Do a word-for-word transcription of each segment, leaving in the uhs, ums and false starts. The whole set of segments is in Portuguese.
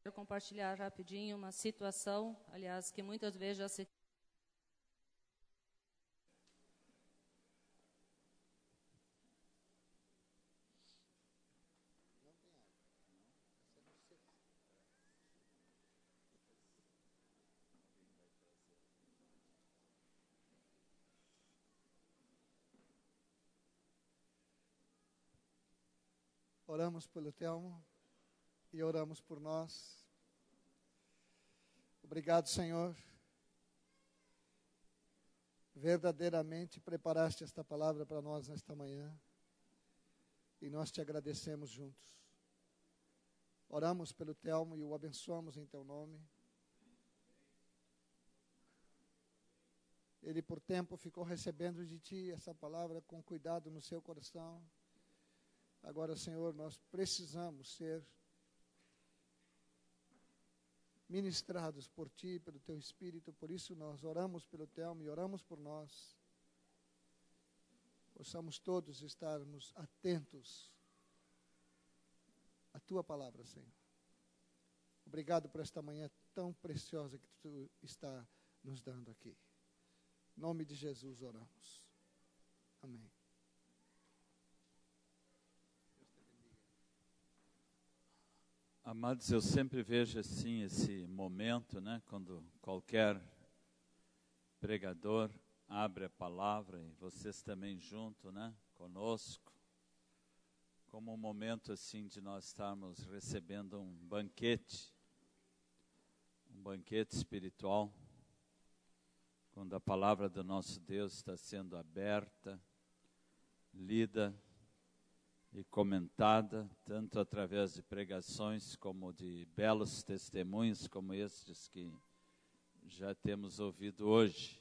Quero compartilhar rapidinho uma situação, aliás, que muitas vezes já se... Oramos pelo Telmo e oramos por nós. Obrigado, Senhor. Verdadeiramente preparaste esta palavra para nós nesta manhã e nós te agradecemos juntos. Oramos pelo Telmo e o abençoamos em teu nome. Ele por tempo ficou recebendo de ti essa palavra com cuidado no seu coração. Agora, Senhor, nós precisamos ser ministrados por Ti, pelo Teu Espírito. Por isso nós oramos pelo Telmo e oramos por nós. Possamos todos estarmos atentos à Tua palavra, Senhor. Obrigado por esta manhã tão preciosa que Tu está nos dando aqui. Em nome de Jesus oramos. Amém. Amados, eu sempre vejo assim esse momento, né, quando qualquer pregador abre a palavra e vocês também junto, né, conosco, como um momento assim de nós estarmos recebendo um banquete, um banquete espiritual, quando a palavra do nosso Deus está sendo aberta, lida e comentada, tanto através de pregações como de belos testemunhos como estes que já temos ouvido hoje.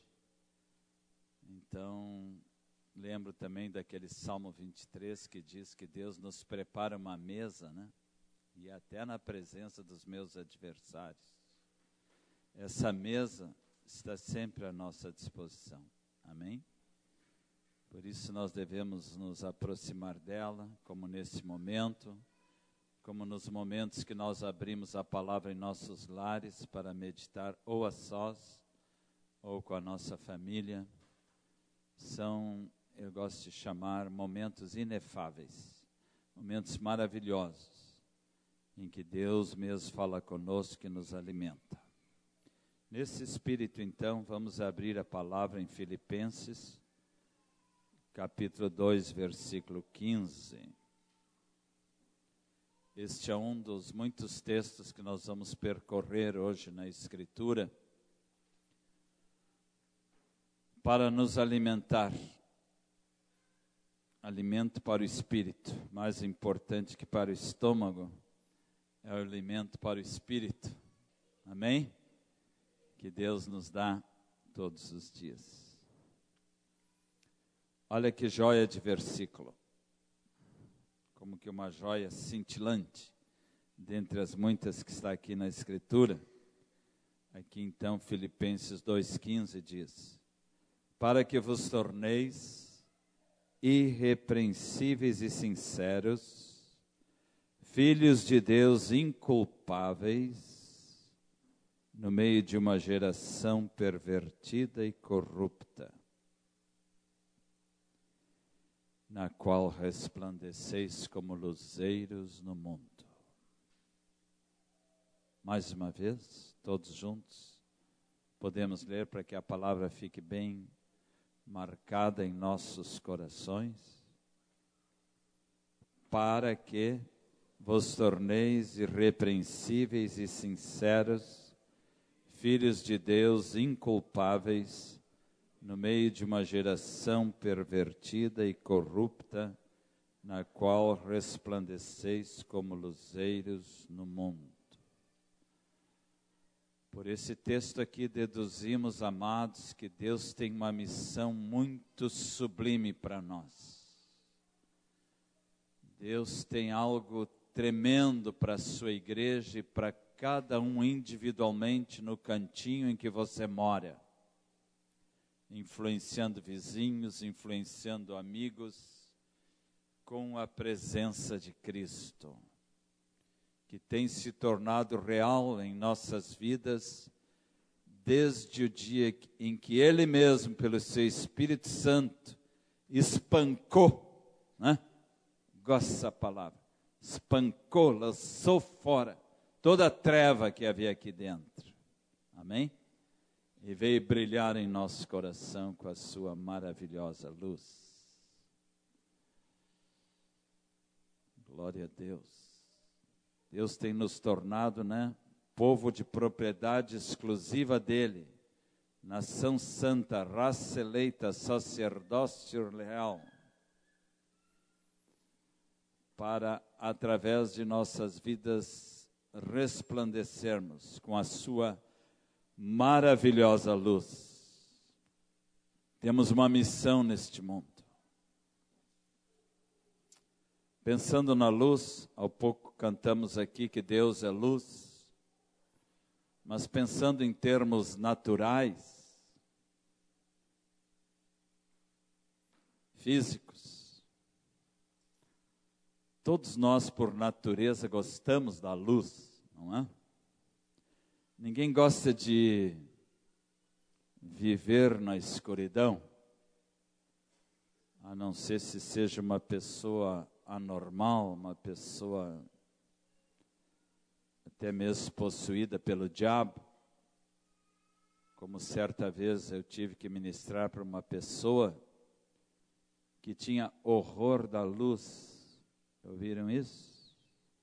Então, lembro também daquele Salmo vinte e três que diz que Deus nos prepara uma mesa, né? E até na presença dos meus adversários. Essa mesa está sempre à nossa disposição. Amém? Por isso nós devemos nos aproximar dela, como nesse momento, como nos momentos que nós abrimos a palavra em nossos lares para meditar ou a sós, ou com a nossa família. São, eu gosto de chamar, momentos inefáveis, momentos maravilhosos, em que Deus mesmo fala conosco e nos alimenta. Nesse espírito, então, vamos abrir a palavra em Filipenses, capítulo dois, versículo quinze. Este é um dos muitos textos que nós vamos percorrer hoje na Escritura para nos alimentar. Alimento para o espírito, mais importante que para o estômago, é o alimento para o espírito. Amém? Que Deus nos dá todos os dias. Olha que joia de versículo, como que uma joia cintilante, dentre as muitas que está aqui na Escritura. Aqui então Filipenses dois, quinze diz: para que vos torneis irrepreensíveis e sinceros, filhos de Deus inculpáveis, no meio de uma geração pervertida e corrupta, na qual resplandeceis como luzeiros no mundo. Mais uma vez, todos juntos, podemos ler para que a palavra fique bem marcada em nossos corações. Para que vos torneis irrepreensíveis e sinceros, filhos de Deus inculpáveis, no meio de uma geração pervertida e corrupta, na qual resplandeceis como luzeiros no mundo. Por esse texto aqui deduzimos, amados, que Deus tem uma missão muito sublime para nós. Deus tem algo tremendo para a sua igreja e para cada um individualmente no cantinho em que você mora. Influenciando vizinhos, influenciando amigos, com a presença de Cristo. que tem se tornado real em nossas vidas, desde o dia em que Ele mesmo, pelo seu Espírito Santo, espancou, né? Gosto dessa palavra, espancou, lançou fora toda a treva que havia aqui dentro, amém? E veio brilhar em nosso coração com a sua maravilhosa luz. Glória a Deus. Deus tem nos tornado, né, povo de propriedade exclusiva dele, nação santa, raça eleita, sacerdócio real, para, através de nossas vidas, resplandecermos com a sua maravilhosa luz. Temos uma missão neste mundo. Pensando na luz, ao pouco cantamos aqui que Deus é luz, mas pensando em termos naturais, físicos, todos nós por natureza gostamos da luz, não é? Ninguém gosta de viver na escuridão, a não ser se seja uma pessoa anormal, uma pessoa até mesmo possuída pelo diabo, como certa vez eu tive que ministrar para uma pessoa que tinha horror da luz. Ouviram isso?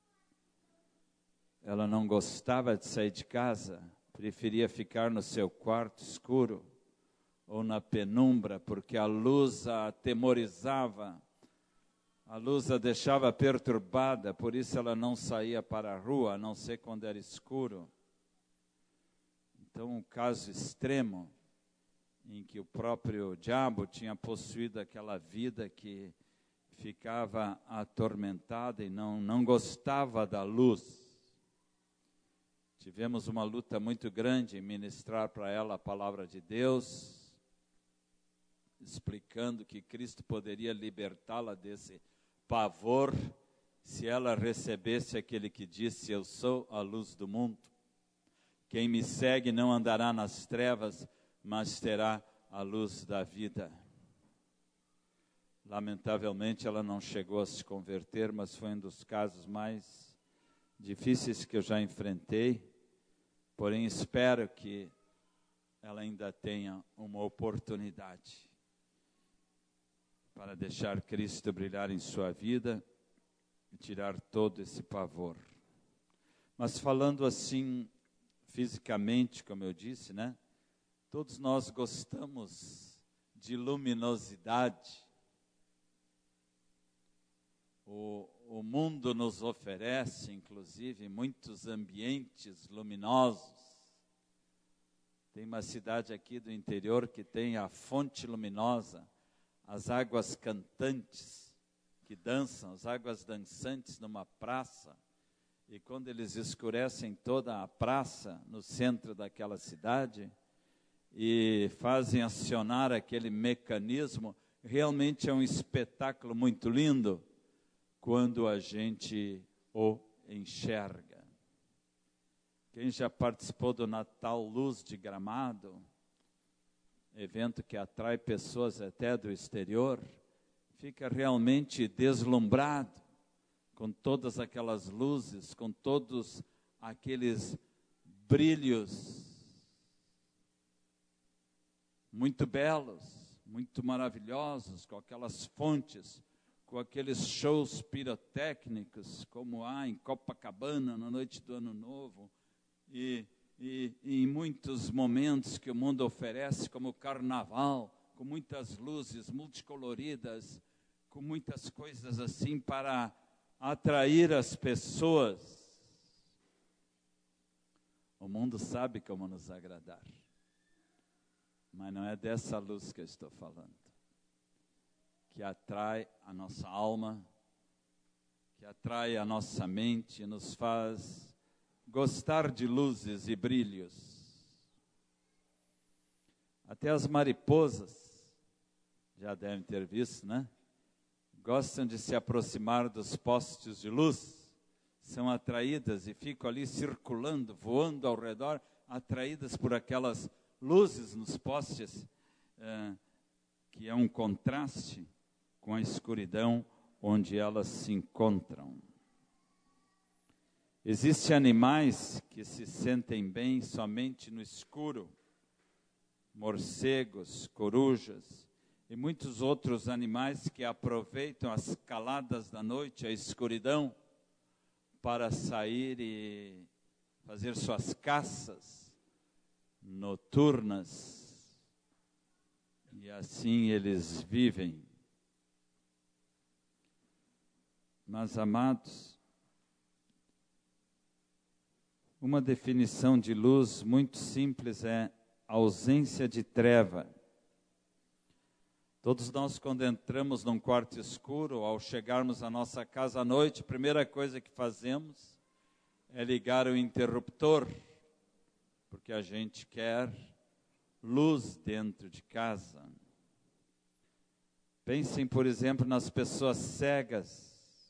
Ela não gostava de sair de casa, preferia ficar no seu quarto escuro ou na penumbra, porque a luz a atemorizava. A luz a deixava perturbada, por isso ela não saía para a rua, a não ser quando era escuro. Então, um caso extremo, em que o próprio diabo tinha possuído aquela vida que ficava atormentada e não, não gostava da luz. Tivemos uma luta muito grande em ministrar para ela a palavra de Deus, explicando que Cristo poderia libertá-la desse pavor, se ela recebesse aquele que disse: eu sou a luz do mundo. Quem me segue não andará nas trevas, mas terá a luz da vida. Lamentavelmente ela não chegou a se converter, mas foi um dos casos mais difíceis que eu já enfrentei. Porém, espero que ela ainda tenha uma oportunidade para deixar Cristo brilhar em sua vida e tirar todo esse pavor. Mas falando assim, fisicamente, como eu disse, né? Todos nós gostamos de luminosidade. O, o mundo nos oferece, inclusive, muitos ambientes luminosos. Tem uma cidade aqui do interior que tem a fonte luminosa, as águas cantantes que dançam, as águas dançantes numa praça, e quando eles escurecem toda a praça no centro daquela cidade e fazem acionar aquele mecanismo, realmente é um espetáculo muito lindo quando a gente o enxerga. Quem já participou do Natal Luz de Gramado, evento que atrai pessoas até do exterior, fica realmente deslumbrado com todas aquelas luzes, com todos aqueles brilhos muito belos, muito maravilhosos, com aquelas fontes, com aqueles shows pirotécnicos, como há em Copacabana na noite do Ano Novo, e E, e em muitos momentos que o mundo oferece, como o carnaval, com muitas luzes multicoloridas, com muitas coisas assim para atrair as pessoas. O mundo sabe como nos agradar, mas não é dessa luz que eu estou falando, que atrai a nossa alma, que atrai a nossa mente, nos faz gostar de luzes e brilhos. Até as mariposas, já devem ter visto, né? Gostam de se aproximar dos postes de luz, são atraídas e ficam ali circulando, voando ao redor, atraídas por aquelas luzes nos postes, eh, que é um contraste com a escuridão onde elas se encontram. Existem animais que se sentem bem somente no escuro, morcegos, corujas e muitos outros animais que aproveitam as caladas da noite, a escuridão, para sair e fazer suas caças noturnas. E assim eles vivem. Mas, amados, uma definição de luz muito simples é ausência de treva. Todos nós, quando entramos num quarto escuro, ao chegarmos à nossa casa à noite, a primeira coisa que fazemos é ligar o interruptor, porque a gente quer luz dentro de casa. Pensem, por exemplo, nas pessoas cegas.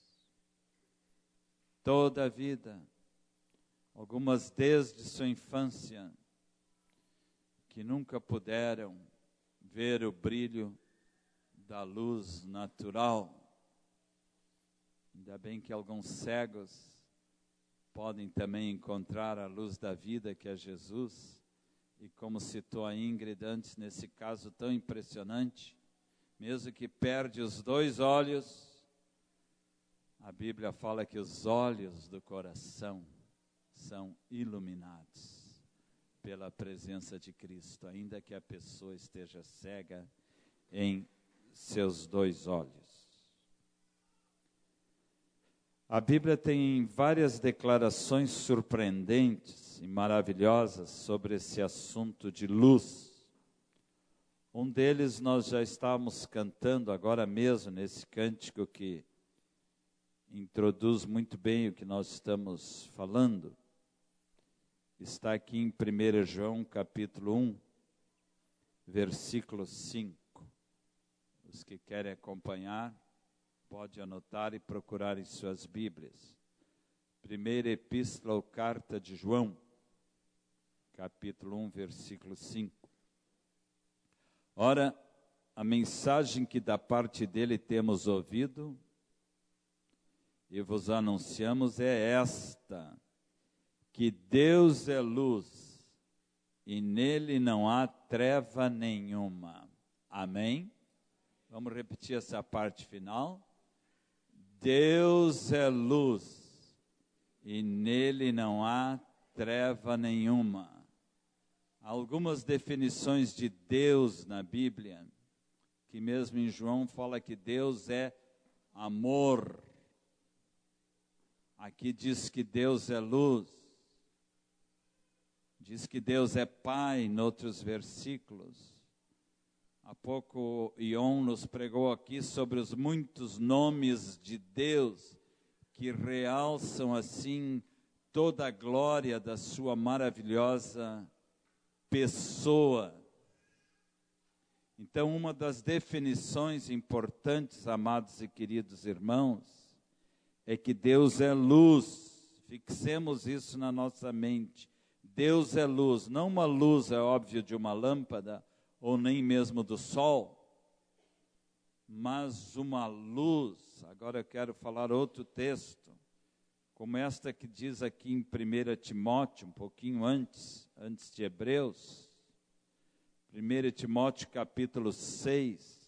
Toda a vida, algumas desde sua infância, que nunca puderam ver o brilho da luz natural. Ainda bem que alguns cegos podem também encontrar a luz da vida, que é Jesus. E como citou a Ingrid antes, nesse caso tão impressionante, mesmo que perde os dois olhos, a Bíblia fala que os olhos do coração são iluminados pela presença de Cristo, ainda que a pessoa esteja cega em seus dois olhos. A Bíblia tem várias declarações surpreendentes e maravilhosas sobre esse assunto de luz. Um deles nós já estávamos cantando agora mesmo, nesse cântico que introduz muito bem o que nós estamos falando. Está aqui em primeiro João, capítulo um, versículo cinco. Os que querem acompanhar, pode anotar e procurar em suas Bíblias. Primeira Epístola ou Carta de João, capítulo um, versículo cinco. Ora, a mensagem que da parte dele temos ouvido e vos anunciamos é esta: que Deus é luz e nele não há treva nenhuma. Amém? Vamos repetir essa parte final. Deus é luz e nele não há treva nenhuma. Há algumas definições de Deus na Bíblia, que mesmo em João fala que Deus é amor. Aqui diz que Deus é luz. Diz que Deus é Pai, em outros versículos. Há pouco Ion nos pregou aqui sobre os muitos nomes de Deus que realçam assim toda a glória da sua maravilhosa pessoa. Então, uma das definições importantes, amados e queridos irmãos, é que Deus é luz. Fixemos isso na nossa mente. Deus é luz, não uma luz, é óbvio, de uma lâmpada, ou nem mesmo do sol, mas uma luz. Agora eu quero falar outro texto, como esta que diz aqui em primeiro Timóteo, um pouquinho antes, antes de Hebreus, primeiro Timóteo capítulo seis,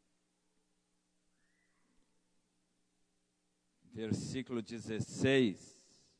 versículo dezesseis,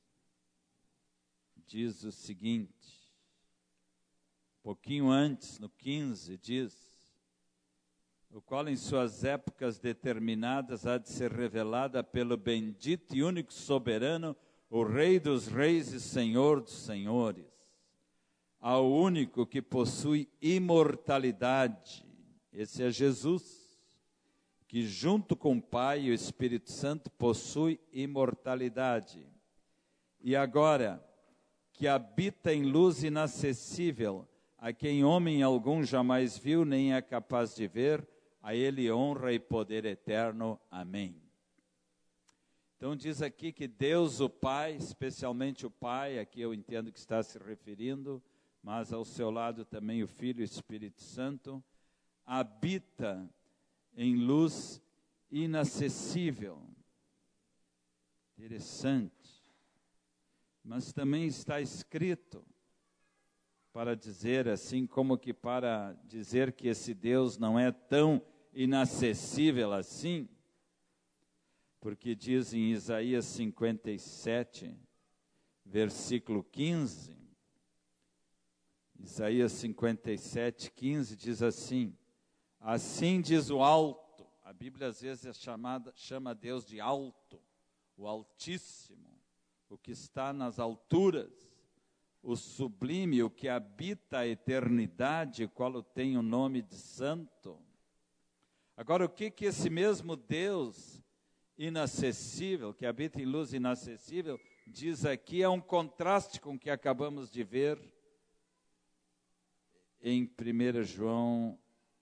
diz o seguinte, um pouquinho antes, no quinze, diz: o qual em suas épocas determinadas há de ser revelada pelo bendito e único soberano, o Rei dos reis e Senhor dos senhores, ao único que possui imortalidade, esse é Jesus, que junto com o Pai e o Espírito Santo possui imortalidade. E agora, que habita em luz inacessível, a quem homem algum jamais viu, nem é capaz de ver, a ele honra e poder eterno. Amém. Então diz aqui que Deus o Pai, especialmente o Pai, aqui eu entendo que está se referindo, mas ao seu lado também o Filho e o Espírito Santo, habita em luz inacessível. Interessante. Mas também está escrito para dizer assim, como que para dizer que esse Deus não é tão inacessível assim, porque diz em Isaías cinquenta e sete, versículo quinze, Isaías cinquenta e sete, quinze diz assim: assim diz o alto. A Bíblia às vezes é chamada, chama Deus de alto, o Altíssimo, o que está nas alturas, o sublime, o que habita a eternidade, o qual tem o nome de santo. Agora, o que que esse mesmo Deus inacessível, que habita em luz inacessível, diz aqui, é um contraste com o que acabamos de ver em primeiro João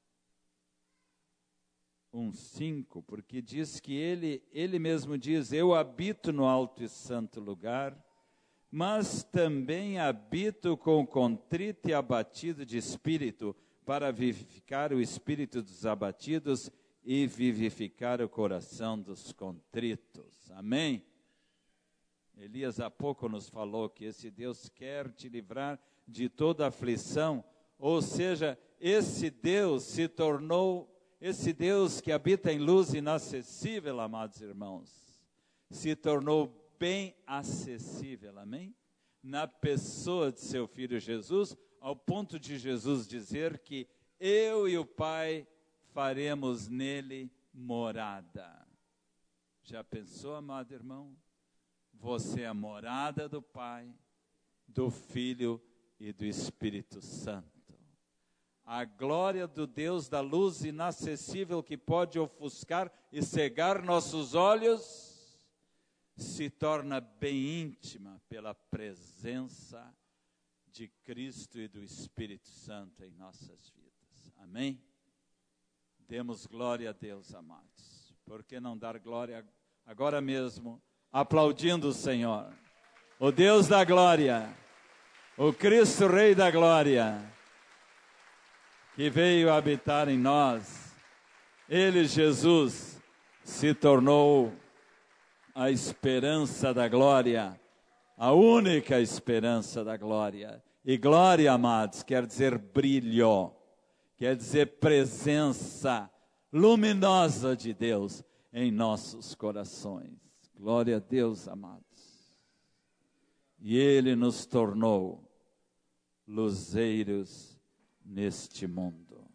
um, cinco, porque diz que ele, ele mesmo diz, eu habito no alto e santo lugar, mas também habito com o contrito e abatido de espírito, para vivificar o espírito dos abatidos e vivificar o coração dos contritos. Amém? Elias há pouco nos falou que esse Deus quer te livrar de toda aflição, ou seja, esse Deus se tornou, esse Deus que habita em luz inacessível, amados irmãos, se tornou bem acessível, amém? Na pessoa de seu Filho Jesus, ao ponto de Jesus dizer que eu e o Pai faremos nele morada. Já pensou, amado irmão? Você é a morada do Pai, do Filho e do Espírito Santo. A glória do Deus da luz inacessível que pode ofuscar e cegar nossos olhos, se torna bem íntima pela presença de Cristo e do Espírito Santo em nossas vidas. Amém? Demos glória a Deus, amados. Por que não dar glória agora mesmo, aplaudindo o Senhor? O Deus da glória, o Cristo Rei da glória, que veio habitar em nós. Ele, Jesus, se tornou a esperança da glória, a única esperança da glória. E glória, amados, quer dizer brilho, quer dizer presença luminosa de Deus em nossos corações. Glória a Deus, amados. E Ele nos tornou luzeiros neste mundo.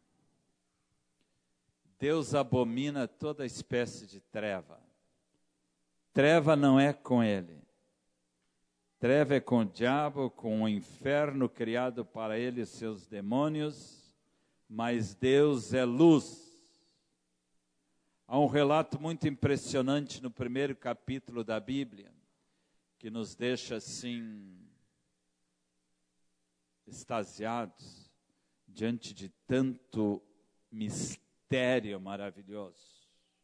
Deus abomina toda espécie de treva. Treva não é com Ele. Treva é com o diabo, com o inferno criado para ele e seus demônios, mas Deus é luz. Há um relato muito impressionante no primeiro capítulo da Bíblia, que nos deixa assim, extasiados, diante de tanto mistério maravilhoso.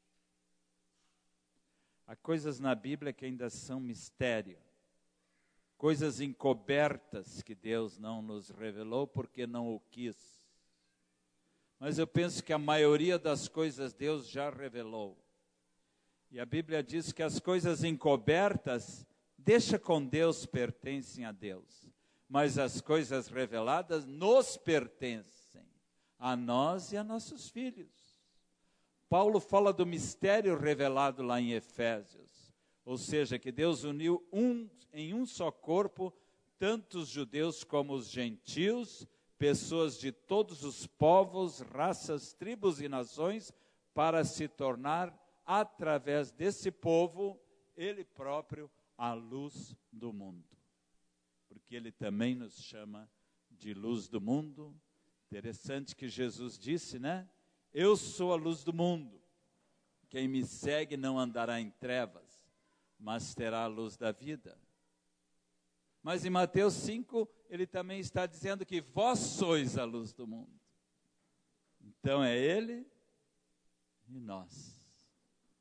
Há coisas na Bíblia que ainda são mistério, coisas encobertas que Deus não nos revelou porque não o quis. Mas eu penso que a maioria das coisas Deus já revelou. E a Bíblia diz que as coisas encobertas, deixa com Deus, pertencem a Deus. Mas as coisas reveladas nos pertencem, a nós e a nossos filhos. Paulo fala do mistério revelado lá em Efésios. Ou seja, que Deus uniu um, em um só corpo, tanto os judeus como os gentios, pessoas de todos os povos, raças, tribos e nações, para se tornar, através desse povo, Ele próprio, a luz do mundo. Porque Ele também nos chama de luz do mundo. Interessante que Jesus disse, né? Eu sou a luz do mundo. Quem me segue não andará em trevas, mas terá a luz da vida. Mas em Mateus cinco, ele também está dizendo que vós sois a luz do mundo. Então é Ele e nós.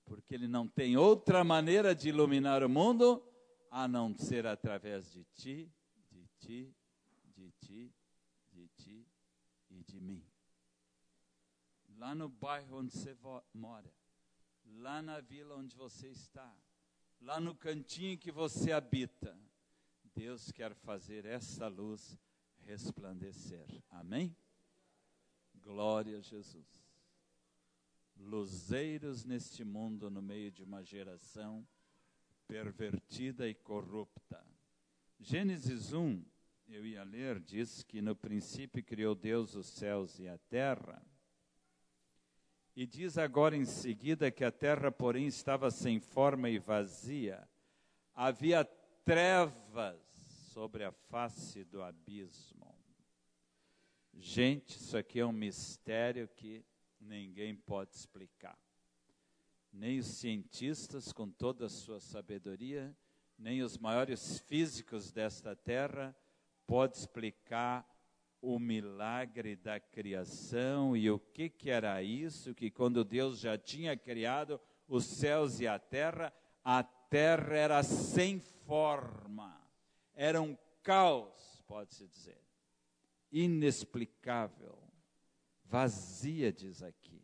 porque Ele não tem outra maneira de iluminar o mundo a não ser através de ti, de ti, de ti, de ti e de mim. Lá no bairro onde você mora, lá na vila onde você está, lá no cantinho que você habita, Deus quer fazer essa luz resplandecer. Amém? Glória a Jesus. Luzeiros neste mundo, no meio de uma geração pervertida e corrupta. Gênesis um, eu ia ler, diz que no princípio criou Deus os céus e a terra. E diz agora em seguida que a terra, porém, estava sem forma e vazia. Havia trevas sobre a face do abismo. Gente, isso aqui é um mistério que ninguém pode explicar. Nem os cientistas, com toda a sua sabedoria, nem os maiores físicos desta terra podem explicar o milagre da criação e o que, que era isso, que quando Deus já tinha criado os céus e a terra, a terra era sem forma, era um caos, pode-se dizer, inexplicável, vazia, diz aqui.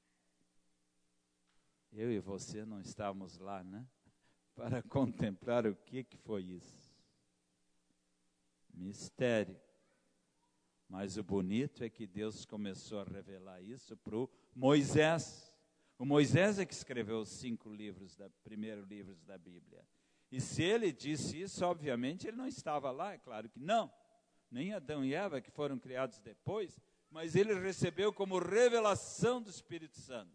Eu e você não estávamos lá, né? Para contemplar o que, que foi isso. Mistério. Mas o bonito é que Deus começou a revelar isso para o Moisés. O Moisés é que escreveu os cinco livros, da, primeiros livros da Bíblia. E se ele disse isso, obviamente ele não estava lá, é claro que não. Nem Adão e Eva, que foram criados depois, mas ele recebeu como revelação do Espírito Santo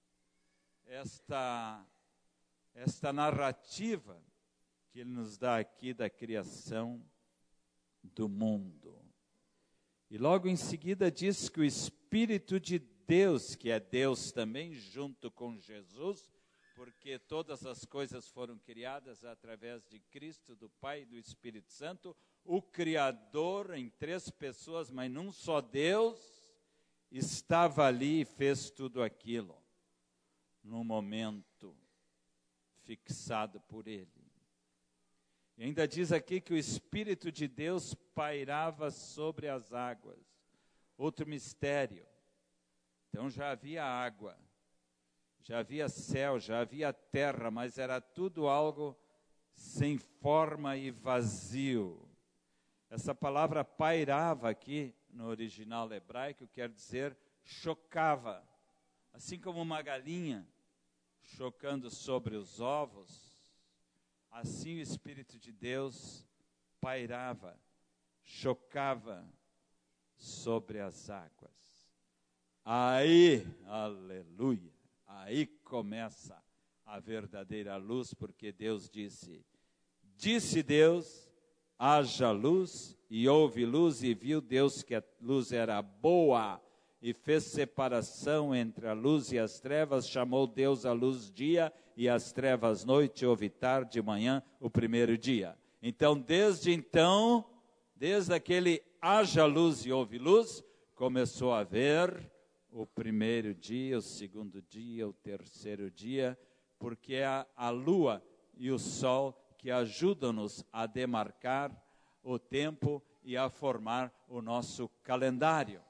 esta, esta narrativa que ele nos dá aqui da criação do mundo. E logo em seguida diz que o Espírito de Deus, que é Deus também, junto com Jesus, porque todas as coisas foram criadas através de Cristo, do Pai e do Espírito Santo, o Criador em três pessoas, mas num só Deus, estava ali e fez tudo aquilo, num momento fixado por Ele. E ainda diz aqui que o Espírito de Deus pairava sobre as águas. Outro mistério. Então já havia água, já havia céu, já havia terra, mas era tudo algo sem forma e vazio. Essa palavra pairava aqui, no original hebraico, quer dizer chocava. Assim como uma galinha chocando sobre os ovos, assim o Espírito de Deus pairava, chocava sobre as águas. Aí, aleluia, aí começa a verdadeira luz, porque Deus disse, disse Deus, haja luz, e houve luz, e viu Deus que a luz era boa, e fez separação entre a luz e as trevas, chamou Deus a luz dia, e as trevas noite, houve tarde e manhã, o primeiro dia. Então, desde então, desde aquele haja luz e houve luz, começou a haver o primeiro dia, o segundo dia, o terceiro dia, porque é a, a lua e o sol que ajudam-nos a demarcar o tempo e a formar o nosso calendário.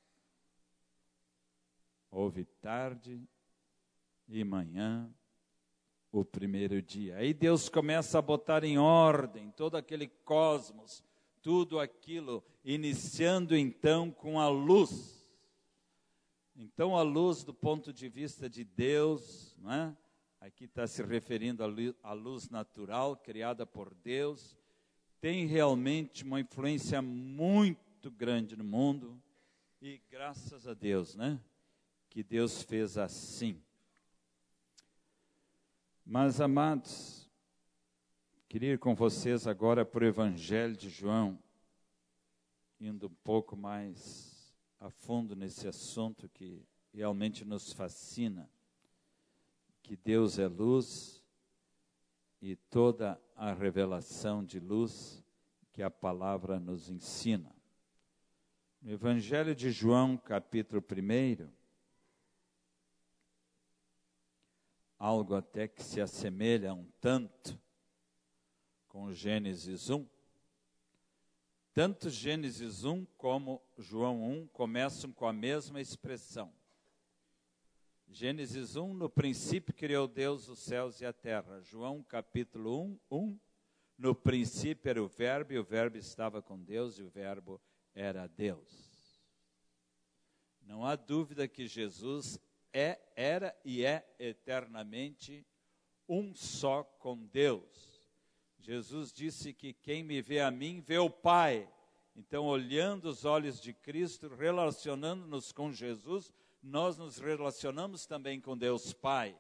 Houve tarde e manhã, o primeiro dia. Aí Deus começa a botar em ordem todo aquele cosmos, tudo aquilo, iniciando então com a luz. Então a luz do ponto de vista de Deus, não é? Aqui está se referindo à luz natural criada por Deus, tem realmente uma influência muito grande no mundo, e graças a Deus, né? Que Deus fez assim. Mas, amados, queria ir com vocês agora para o Evangelho de João, indo um pouco mais a fundo nesse assunto que realmente nos fascina, que Deus é luz e toda a revelação de luz que a palavra nos ensina. No Evangelho de João, capítulo um, algo até que se assemelha um tanto com Gênesis um. Tanto Gênesis um como João um começam com a mesma expressão. Gênesis um, no princípio criou Deus os céus e a terra. João capítulo um, um, no princípio era o verbo, e o verbo estava com Deus, e o verbo era Deus. Não há dúvida que Jesus é, era e é eternamente um só com Deus. Jesus disse que quem me vê a mim, vê o Pai. Então, olhando os olhos de Cristo, relacionando-nos com Jesus, nós nos relacionamos também com Deus Pai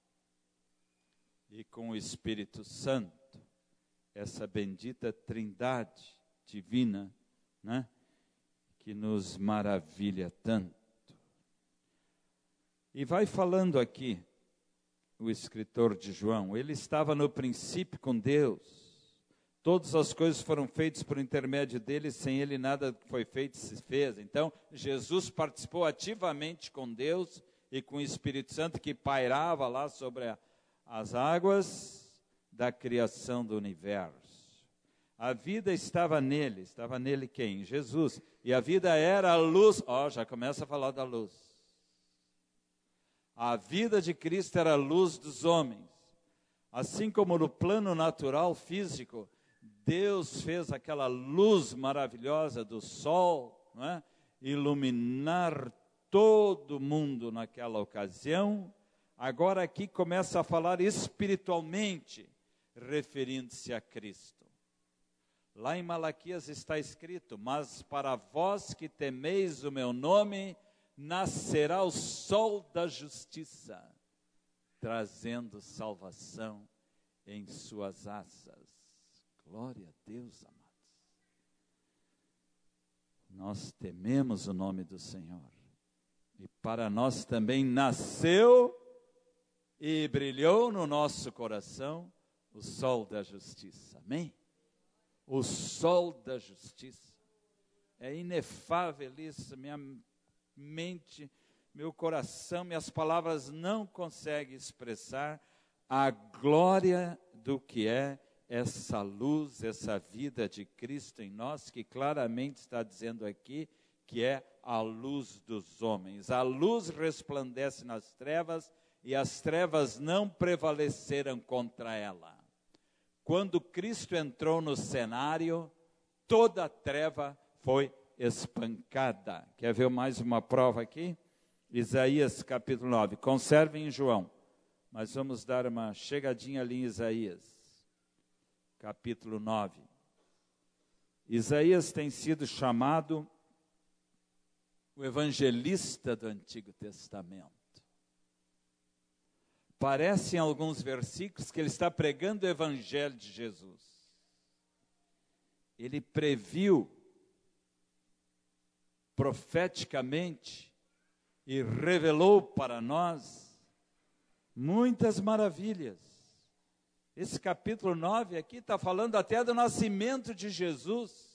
e com o Espírito Santo, essa bendita trindade divina, né, que nos maravilha tanto. E vai falando aqui o escritor de João, ele estava no princípio com Deus. Todas as coisas foram feitas por intermédio dele, sem ele nada foi feito se fez. Então, Jesus participou ativamente com Deus e com o Espírito Santo que pairava lá sobre a, as águas da criação do universo. A vida estava nele, estava nele quem? Jesus. E a vida era a luz, ó, oh, já começa a falar da luz. A vida de Cristo era a luz dos homens. Assim como no plano natural, físico, Deus fez aquela luz maravilhosa do sol, não é? Iluminar todo mundo naquela ocasião. Agora aqui começa a falar espiritualmente, referindo-se a Cristo. Lá em Malaquias está escrito: mas para vós que temeis o meu nome, nascerá o sol da justiça, trazendo salvação em suas asas. Glória a Deus, amados. Nós tememos o nome do Senhor. E para nós também nasceu e brilhou no nosso coração o sol da justiça. Amém? O sol da justiça. É inefável isso. Minha mente, meu coração, minhas palavras não conseguem expressar a glória do que é essa luz, essa vida de Cristo em nós, que claramente está dizendo aqui que é a luz dos homens. A luz resplandece nas trevas e as trevas não prevaleceram contra ela. Quando Cristo entrou no cenário, toda a treva foi espancada. Quer ver mais uma prova aqui? Isaías capítulo nove. Conservem em João, mas vamos dar uma chegadinha ali em Isaías. Capítulo nove. Isaías tem sido chamado o evangelista do Antigo Testamento. Parece em alguns versículos que ele está pregando o evangelho de Jesus. Ele previu profeticamente e revelou para nós muitas maravilhas. Esse capítulo nove aqui está falando até do nascimento de Jesus.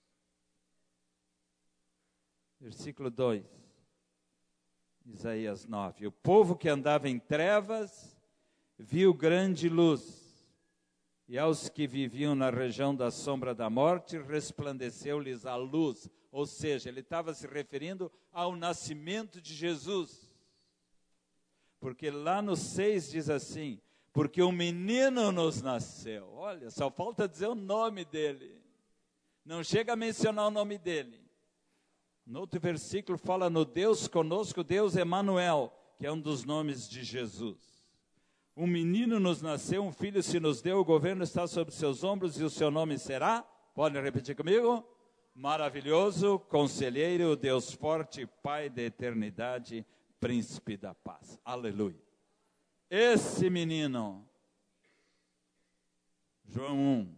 Versículo dois, Isaías nove. O povo que andava em trevas viu grande luz, e aos que viviam na região da sombra da morte resplandeceu-lhes a luz. Ou seja, ele estava se referindo ao nascimento de Jesus. Porque lá no seis diz assim: porque um menino nos nasceu. Olha, só falta dizer o nome dele. Não chega a mencionar o nome dele. No outro versículo fala no Deus conosco, Deus Emanuel, que é um dos nomes de Jesus. Um menino nos nasceu, um filho se nos deu, o governo está sobre seus ombros e o seu nome será, podem repetir comigo? Maravilhoso, Conselheiro, Deus forte, Pai da eternidade, Príncipe da paz. Aleluia. Esse menino, João um,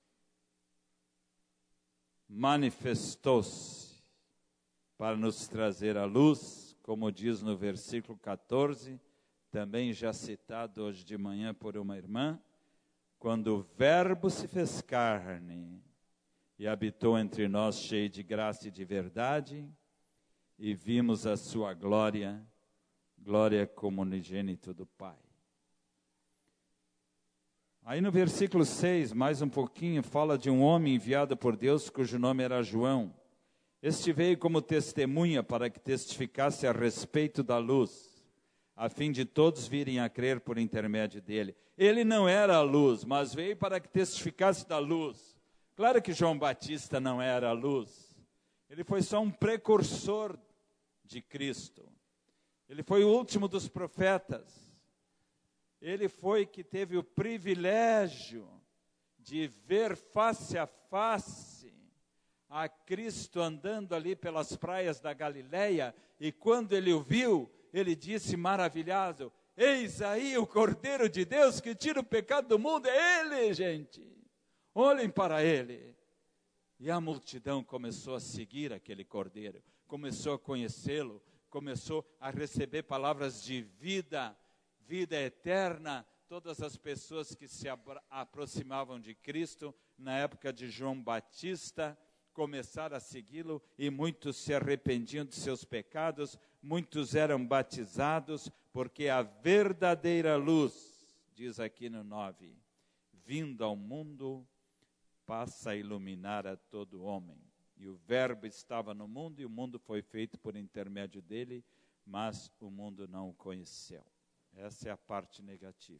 manifestou-se para nos trazer a luz, como diz no versículo catorze, também já citado hoje de manhã por uma irmã, quando o Verbo se fez carne e habitou entre nós cheio de graça e de verdade, e vimos a sua glória, glória como unigênito do Pai. Aí no versículo seis, mais um pouquinho, fala de um homem enviado por Deus, cujo nome era João. Este veio como testemunha para que testificasse a respeito da luz, a fim de todos virem a crer por intermédio dele. Ele não era a luz, mas veio para que testificasse da luz. Claro que João Batista não era a luz. Ele foi só um precursor de Cristo. Ele foi o último dos profetas. Ele foi que teve o privilégio de ver face a face a Cristo andando ali pelas praias da Galileia, e quando ele o viu, ele disse maravilhado: eis aí o Cordeiro de Deus que tira o pecado do mundo. É ele, gente, olhem para ele. E a multidão começou a seguir aquele Cordeiro, começou a conhecê-lo, começou a receber palavras de vida, vida eterna. Todas as pessoas que se aproximavam de Cristo na época de João Batista começaram a segui-lo, e muitos se arrependiam de seus pecados, muitos eram batizados, porque a verdadeira luz, diz aqui no nove, vindo ao mundo, passa a iluminar a todo homem. E o verbo estava no mundo, e o mundo foi feito por intermédio dele, mas o mundo não o conheceu. Essa é a parte negativa.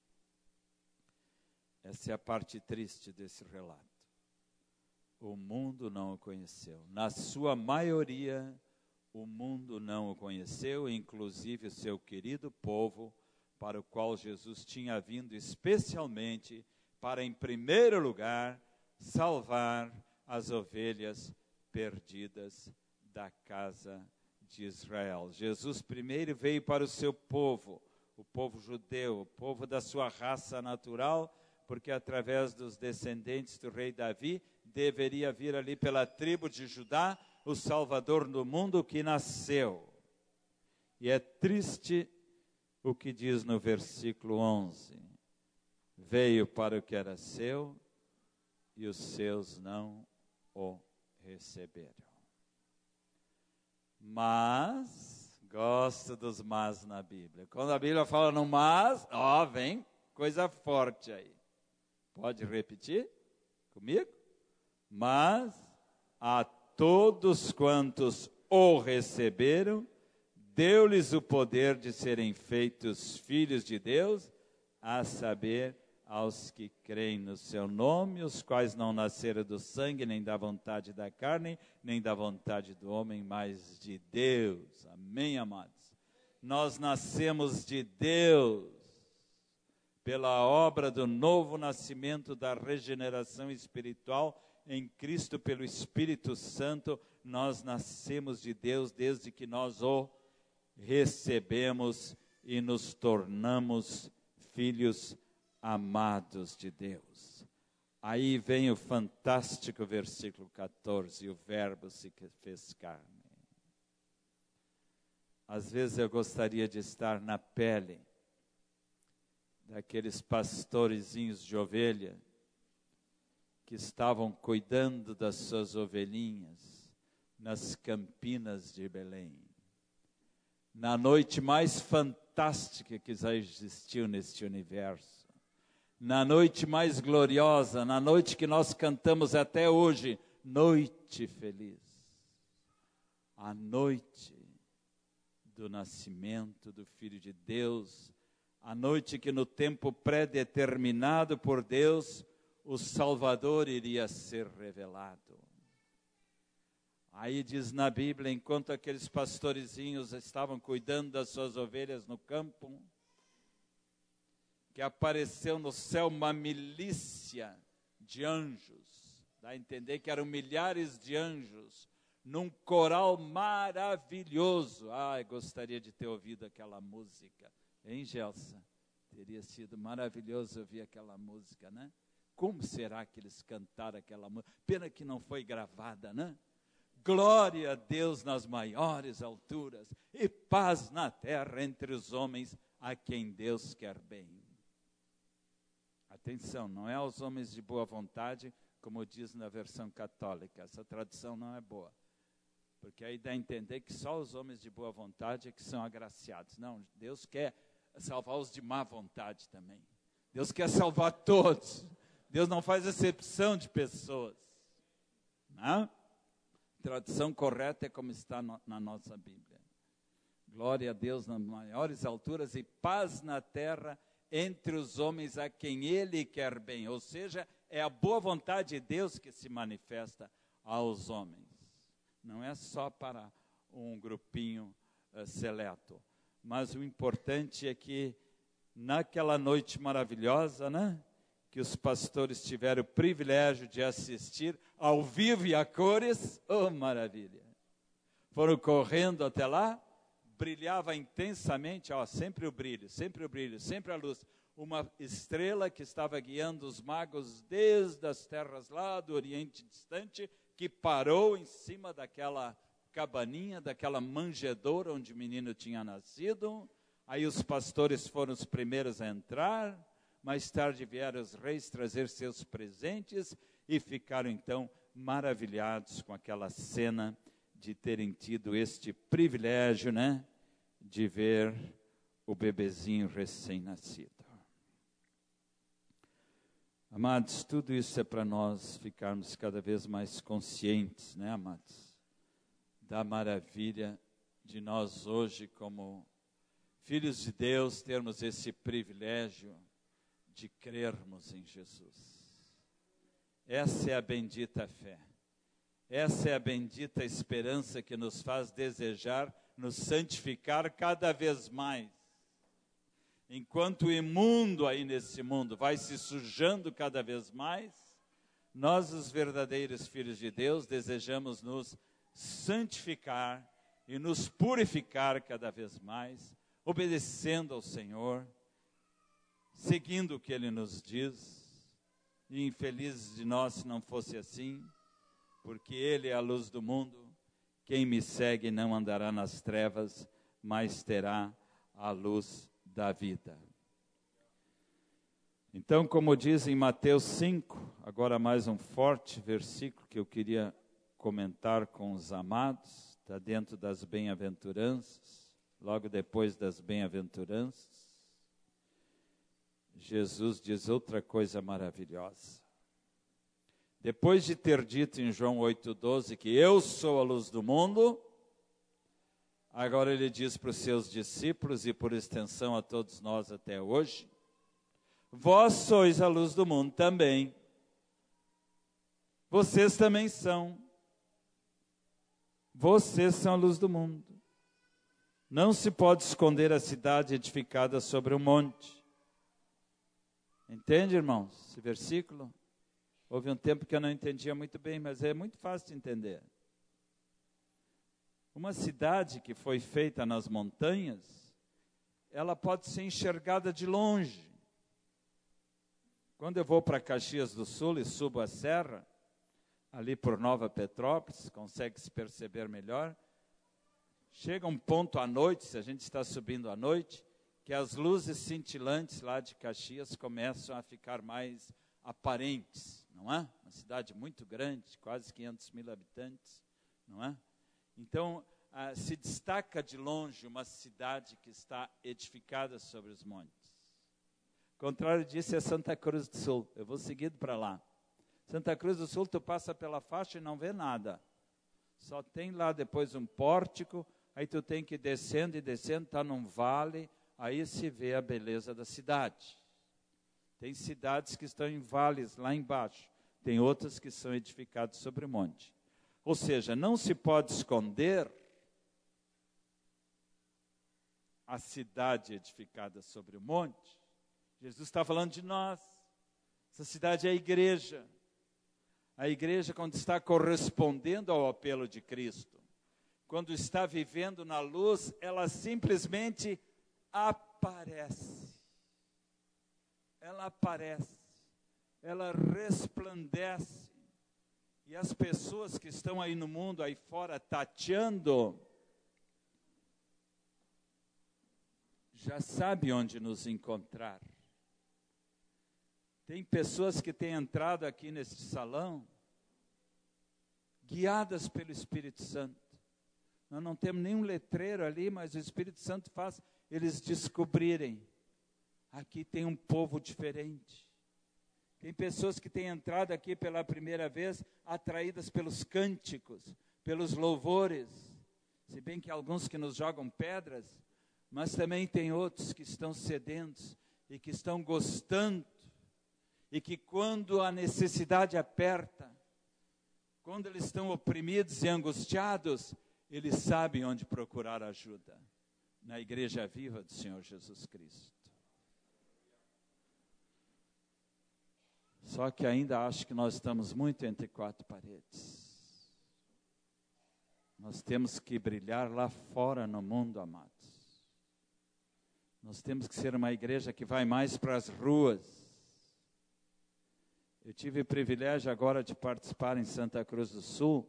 Essa é a parte triste desse relato. O mundo não o conheceu. Na sua maioria, o mundo não o conheceu, inclusive o seu querido povo, para o qual Jesus tinha vindo especialmente para, em primeiro lugar, salvar as ovelhas perdidas da casa de Israel. Jesus primeiro veio para o seu povo, o povo judeu, o povo da sua raça natural, porque através dos descendentes do rei Davi, deveria vir ali pela tribo de Judá, o Salvador do mundo que nasceu. E é triste o que diz no versículo onze. Veio para o que era seu, e os seus não o receberam. Mas, gosto dos mas na Bíblia. Quando a Bíblia fala no mas, ó, vem coisa forte aí. Pode repetir comigo? Mas a todos quantos o receberam, deu-lhes o poder de serem feitos filhos de Deus, a saber, aos que creem no seu nome, os quais não nasceram do sangue, nem da vontade da carne, nem da vontade do homem, mas de Deus. Amém, amados? Nós nascemos de Deus, pela obra do novo nascimento, da regeneração espiritual em Cristo, pelo Espírito Santo. Nós nascemos de Deus desde que nós o recebemos e nos tornamos filhos amados de Deus. Aí vem o fantástico versículo catorze, o verbo se fez carne. Às vezes eu gostaria de estar na pele daqueles pastorezinhos de ovelha que estavam cuidando das suas ovelhinhas nas campinas de Belém, na noite mais fantástica que já existiu neste universo, na noite mais gloriosa, na noite que nós cantamos até hoje, noite feliz, a noite do nascimento do Filho de Deus, a noite que no tempo pré-determinado por Deus, o Salvador iria ser revelado. Aí diz na Bíblia, enquanto aqueles pastorezinhos estavam cuidando das suas ovelhas no campo, que apareceu no céu uma milícia de anjos, dá a entender que eram milhares de anjos, num coral maravilhoso. Ai, gostaria de ter ouvido aquela música. Hein, Gelsa? Teria sido maravilhoso ouvir aquela música, né? Como será que eles cantaram aquela música? Pena que não foi gravada, né? Glória a Deus nas maiores alturas e paz na terra entre os homens a quem Deus quer bem. Atenção, não é aos homens de boa vontade, como diz na versão católica. Essa tradução não é boa, porque aí dá a entender que só os homens de boa vontade é que são agraciados. Não, Deus quer salvar os de má vontade também. Deus quer salvar todos. Deus não faz acepção de pessoas. Não? A tradução correta é como está no, na nossa Bíblia. Glória a Deus nas maiores alturas e paz na terra entre os homens a quem Ele quer bem. Ou seja, é a boa vontade de Deus que se manifesta aos homens. Não é só para um grupinho uh, seleto. Mas o importante é que naquela noite maravilhosa, né, que os pastores tiveram o privilégio de assistir ao vivo e a cores, oh maravilha! Foram correndo até lá, brilhava intensamente, ó, sempre o brilho, sempre o brilho, sempre a luz. Uma estrela que estava guiando os magos desde as terras lá do Oriente Distante, que parou em cima daquela cabaninha, daquela manjedoura onde o menino tinha nascido. Aí os pastores foram os primeiros a entrar, mais tarde vieram os reis trazer seus presentes e ficaram então maravilhados com aquela cena de terem tido este privilégio, né, de ver o bebezinho recém-nascido. Amados, tudo isso é para nós ficarmos cada vez mais conscientes, né, amados, da maravilha de nós hoje, como filhos de Deus, termos esse privilégio de crermos em Jesus. Essa é a bendita fé. Essa é a bendita esperança que nos faz desejar nos santificar cada vez mais. Enquanto o imundo aí nesse mundo vai se sujando cada vez mais, nós, os verdadeiros filhos de Deus, desejamos nos santificar e nos purificar cada vez mais, obedecendo ao Senhor, seguindo o que Ele nos diz. E infelizes de nós se não fosse assim, porque Ele é a luz do mundo. Quem me segue não andará nas trevas, mas terá a luz da vida. Então, como diz em Mateus cinco, agora mais um forte versículo que eu queria comentar com os amados, está dentro das bem-aventuranças, logo depois das bem-aventuranças, Jesus diz outra coisa maravilhosa. Depois de ter dito em João oito, doze que eu sou a luz do mundo, agora ele diz para os seus discípulos e por extensão a todos nós até hoje, vós sois a luz do mundo também. Vocês também são. Vocês são a luz do mundo. Não se pode esconder a cidade edificada sobre um monte. Entende, irmãos, esse versículo? Houve um tempo que eu não entendia muito bem, mas é muito fácil de entender. Uma cidade que foi feita nas montanhas, ela pode ser enxergada de longe. Quando eu vou para Caxias do Sul e subo a serra, ali por Nova Petrópolis, consegue se perceber melhor, chega um ponto à noite, se a gente está subindo à noite, que as luzes cintilantes lá de Caxias começam a ficar mais aparentes, não é? Uma cidade muito grande, quase quinhentos mil habitantes, não é? Então, ah, se destaca de longe uma cidade que está edificada sobre os montes. O contrário disso é Santa Cruz do Sul. Eu vou seguido para lá. Santa Cruz do Sul, tu passa pela faixa e não vê nada. Só tem lá depois um pórtico, aí tu tem que ir descendo e descendo, está num vale, aí se vê a beleza da cidade. Tem cidades que estão em vales lá embaixo, tem outras que são edificadas sobre o monte. Ou seja, não se pode esconder a cidade edificada sobre o monte. Jesus está falando de nós. Essa cidade é a igreja. A igreja, quando está correspondendo ao apelo de Cristo, quando está vivendo na luz, ela simplesmente aparece. Ela aparece. Ela resplandece. E as pessoas que estão aí no mundo, aí fora, tateando, já sabem onde nos encontrar. Tem pessoas que têm entrado aqui nesse salão, guiadas pelo Espírito Santo. Nós não temos nenhum letreiro ali, mas o Espírito Santo faz eles descobrirem. aqui tem um povo diferente. Tem pessoas que têm entrado aqui pela primeira vez, atraídas pelos cânticos, pelos louvores. Se bem que alguns que nos jogam pedras, mas também tem outros que estão sedentos e que estão gostando. E que quando a necessidade aperta, quando eles estão oprimidos e angustiados, eles sabem onde procurar ajuda. Na igreja viva do Senhor Jesus Cristo. Só que ainda acho que nós estamos muito entre quatro paredes. Nós temos que brilhar lá fora no mundo, amados. Nós temos que ser uma igreja que vai mais para as ruas. Eu tive o privilégio agora de participar em Santa Cruz do Sul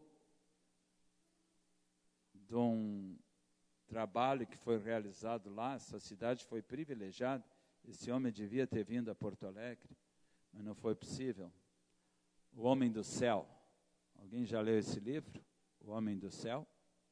de um trabalho que foi realizado lá. Essa cidade foi privilegiada. Esse homem devia ter vindo a Porto Alegre, mas não foi possível. O Homem do Céu. Alguém já leu esse livro? O Homem do Céu?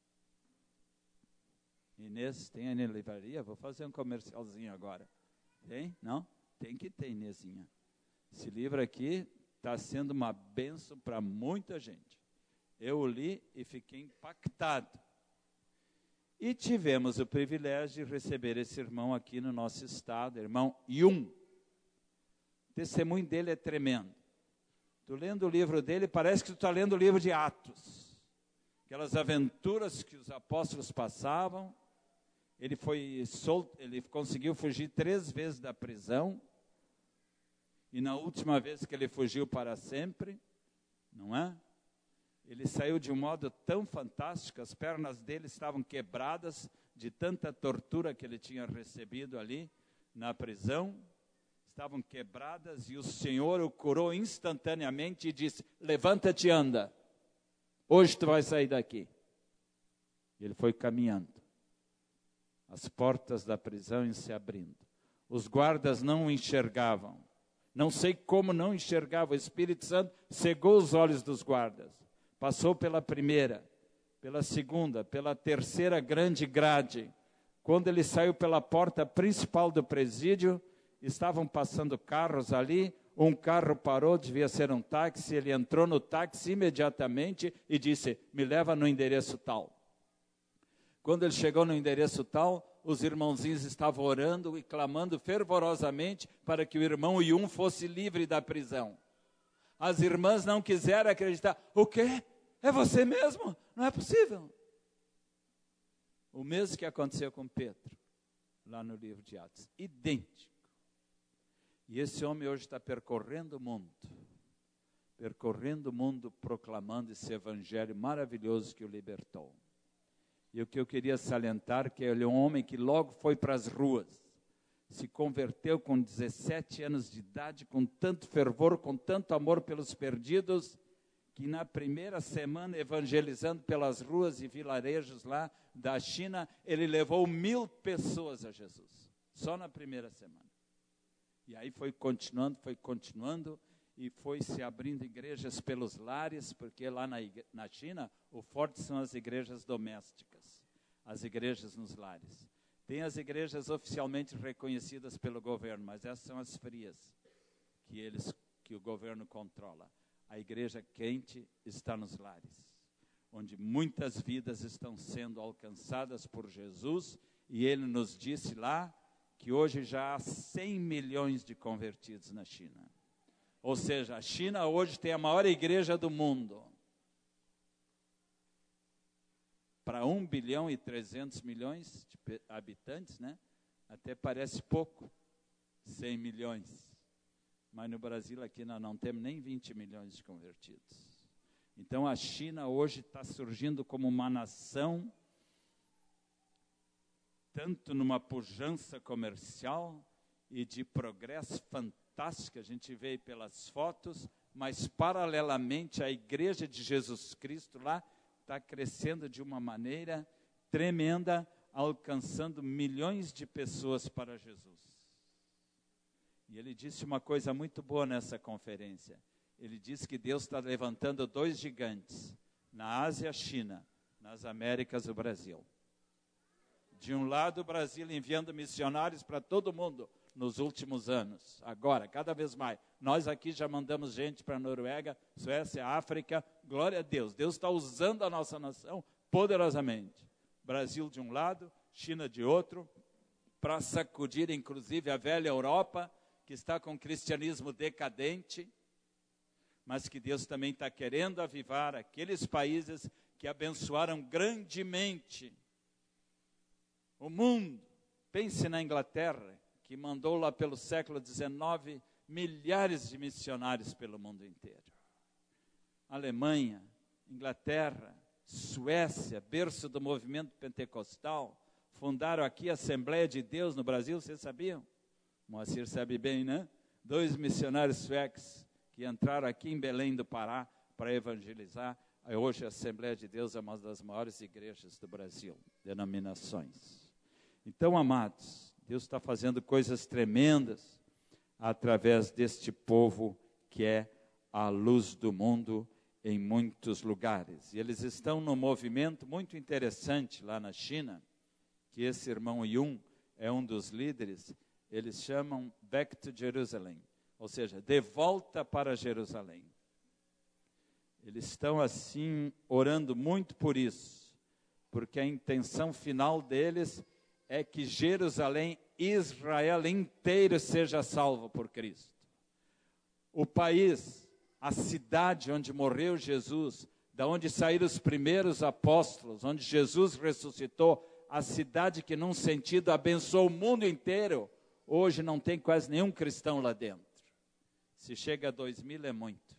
Inês, tem aí na livraria? Vou fazer um comercialzinho agora. Tem? Não? Tem que ter, Inezinha. Esse livro aqui está sendo uma bênção para muita gente. Eu o li e fiquei impactado. E tivemos o privilégio de receber esse irmão aqui no nosso estado, irmão Yun. O testemunho dele é tremendo. Tu lendo o livro dele, parece que tu está lendo o livro de Atos. Aquelas aventuras que os apóstolos passavam. Ele foi solto, ele conseguiu fugir três vezes da prisão. E na última vez que ele fugiu para sempre, não é? Ele saiu de um modo tão fantástico, as pernas dele estavam quebradas de tanta tortura que ele tinha recebido ali na prisão. Estavam quebradas e o Senhor o curou instantaneamente e disse, levanta-te e anda. Hoje tu vai sair daqui. Ele foi caminhando. As portas da prisão iam se abrindo. Os guardas não o enxergavam. Não sei como não enxergava, o Espírito Santo cegou os olhos dos guardas. Passou pela primeira, pela segunda, pela terceira grande grade. Quando ele saiu pela porta principal do presídio, estavam passando carros ali, um carro parou, devia ser um táxi, ele entrou no táxi imediatamente e disse, me leva no endereço tal. Quando ele chegou no endereço tal, os irmãozinhos estavam orando e clamando fervorosamente para que o irmão Yun fosse livre da prisão. As irmãs não quiseram acreditar. O quê? É você mesmo? Não é possível. O mesmo que aconteceu com Pedro, lá no livro de Atos. Idêntico. E esse homem hoje está percorrendo o mundo. Percorrendo o mundo, proclamando esse evangelho maravilhoso que o libertou. E o que eu queria salientar, que ele é um homem que logo foi para as ruas, se converteu com dezessete anos de idade, com tanto fervor, com tanto amor pelos perdidos, que na primeira semana, evangelizando pelas ruas e vilarejos lá da China, ele levou mil pessoas a Jesus, só na primeira semana. E aí foi continuando, foi continuando, e foi se abrindo igrejas pelos lares, porque lá na, na China, o forte são as igrejas domésticas, as igrejas nos lares. Tem as igrejas oficialmente reconhecidas pelo governo, mas essas são as frias, que, eles, que o governo controla. A igreja quente está nos lares, onde muitas vidas estão sendo alcançadas por Jesus, e ele nos disse lá que hoje já há cem milhões de convertidos na China. Ou seja, a China hoje tem a maior igreja do mundo. Para um bilhão e trezentos milhões de habitantes, né? Até parece pouco, cem milhões. Mas no Brasil aqui nós não temos nem vinte milhões de convertidos. Então a China hoje está surgindo como uma nação, tanto numa pujança comercial e de progresso fantástico, que a gente vê pelas fotos, mas paralelamente a igreja de Jesus Cristo lá está crescendo de uma maneira tremenda, alcançando milhões de pessoas para Jesus. E ele disse uma coisa muito boa nessa conferência. Ele disse que Deus está levantando dois gigantes, na Ásia, a China, nas Américas, o Brasil. De um lado, o Brasil enviando missionários para todo mundo, nos últimos anos. Agora, cada vez mais. Nós aqui já mandamos gente para a Noruega, Suécia, África. Glória a Deus. Deus está usando a nossa nação poderosamente. Brasil de um lado, China de outro, para sacudir inclusive a velha Europa, que está com o cristianismo decadente, mas que Deus também está querendo avivar aqueles países que abençoaram grandemente o mundo. Pense na Inglaterra, que mandou lá pelo século dezenove milhares de missionários pelo mundo inteiro. Alemanha, Inglaterra, Suécia, berço do movimento pentecostal, fundaram aqui a Assembleia de Deus no Brasil, vocês sabiam? Moacir sabe bem, né? Dois missionários suecos que entraram aqui em Belém do Pará para evangelizar. Hoje a Assembleia de Deus é uma das maiores igrejas do Brasil, denominações. Então, amados, Deus está fazendo coisas tremendas através deste povo que é a luz do mundo em muitos lugares. E eles estão num movimento muito interessante lá na China, que esse irmão Yun é um dos líderes. Eles chamam Back to Jerusalem, ou seja, de volta para Jerusalém. Eles estão assim orando muito por isso, porque a intenção final deles é que Jerusalém, Israel inteiro seja salvo por Cristo. O país, a cidade onde morreu Jesus, da onde saíram os primeiros apóstolos, onde Jesus ressuscitou, a cidade que num sentido abençoou o mundo inteiro, hoje não tem quase nenhum cristão lá dentro. Se chega a dois mil é muito.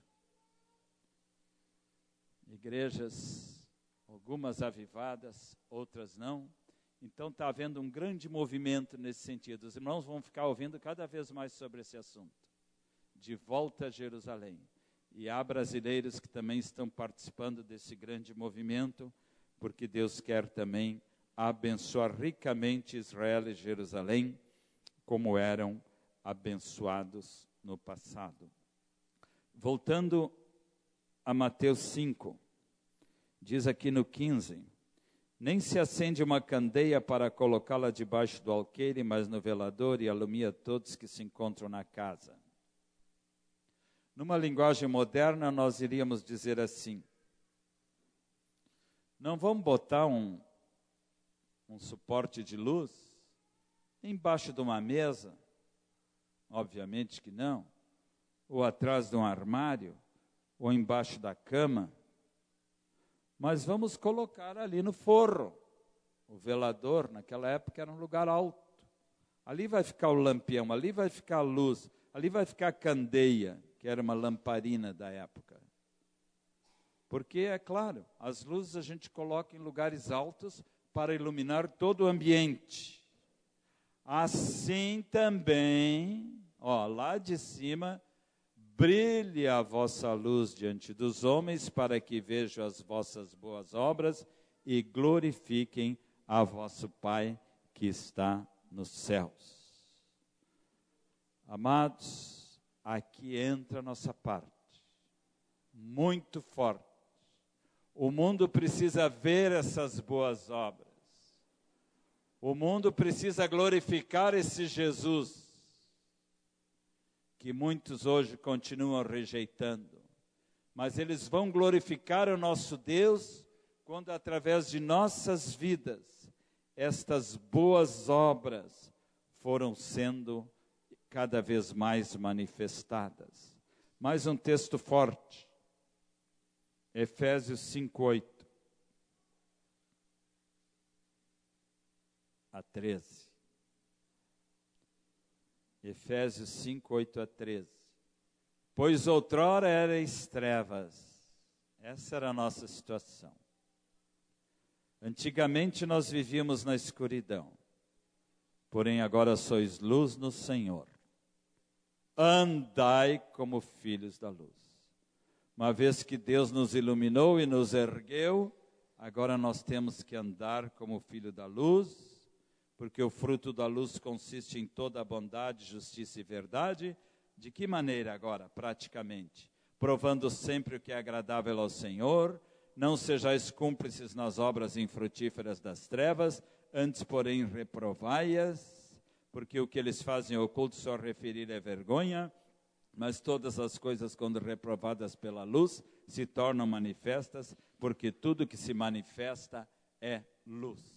Igrejas, algumas avivadas, outras não. Então está havendo um grande movimento nesse sentido. Os irmãos vão ficar ouvindo cada vez mais sobre esse assunto. De volta a Jerusalém. E há brasileiros que também estão participando desse grande movimento, porque Deus quer também abençoar ricamente Israel e Jerusalém, como eram abençoados no passado. Voltando a Mateus cinco, diz aqui no quinze, nem se acende uma candeia para colocá-la debaixo do alqueire, mas no velador, e alumia todos que se encontram na casa. Numa linguagem moderna, nós iríamos dizer assim, não vamos botar um, um suporte de luz embaixo de uma mesa? Obviamente que não. Ou atrás de um armário, ou embaixo da cama. Mas vamos colocar ali no forro. O velador, naquela época, era um lugar alto. Ali vai ficar o lampião, ali vai ficar a luz, ali vai ficar a candeia, que era uma lamparina da época. Porque, é claro, as luzes a gente coloca em lugares altos para iluminar todo o ambiente. Assim também, ó, lá de cima, brilhe a vossa luz diante dos homens, para que vejam as vossas boas obras e glorifiquem a vosso Pai que está nos céus. Amados, aqui entra a nossa parte, muito forte. O mundo precisa ver essas boas obras. O mundo precisa glorificar esse Jesus, que muitos hoje continuam rejeitando. Mas eles vão glorificar o nosso Deus quando, através de nossas vidas, estas boas obras foram sendo cada vez mais manifestadas. Mais um texto forte. Efésios cinco, oito a treze. Efésios cinco, oito a treze. Pois outrora erais trevas. Essa era a nossa situação. Antigamente nós vivíamos na escuridão. Porém agora sois luz no Senhor. Andai como filhos da luz. Uma vez que Deus nos iluminou e nos ergueu, agora nós temos que andar como filho da luz, porque o fruto da luz consiste em toda a bondade, justiça e verdade. De que maneira agora, praticamente? Provando sempre o que é agradável ao Senhor, não sejais cúmplices nas obras infrutíferas das trevas, antes, porém, reprovai-as, porque o que eles fazem oculto só referir é vergonha, mas todas as coisas, quando reprovadas pela luz, se tornam manifestas, porque tudo que se manifesta é luz.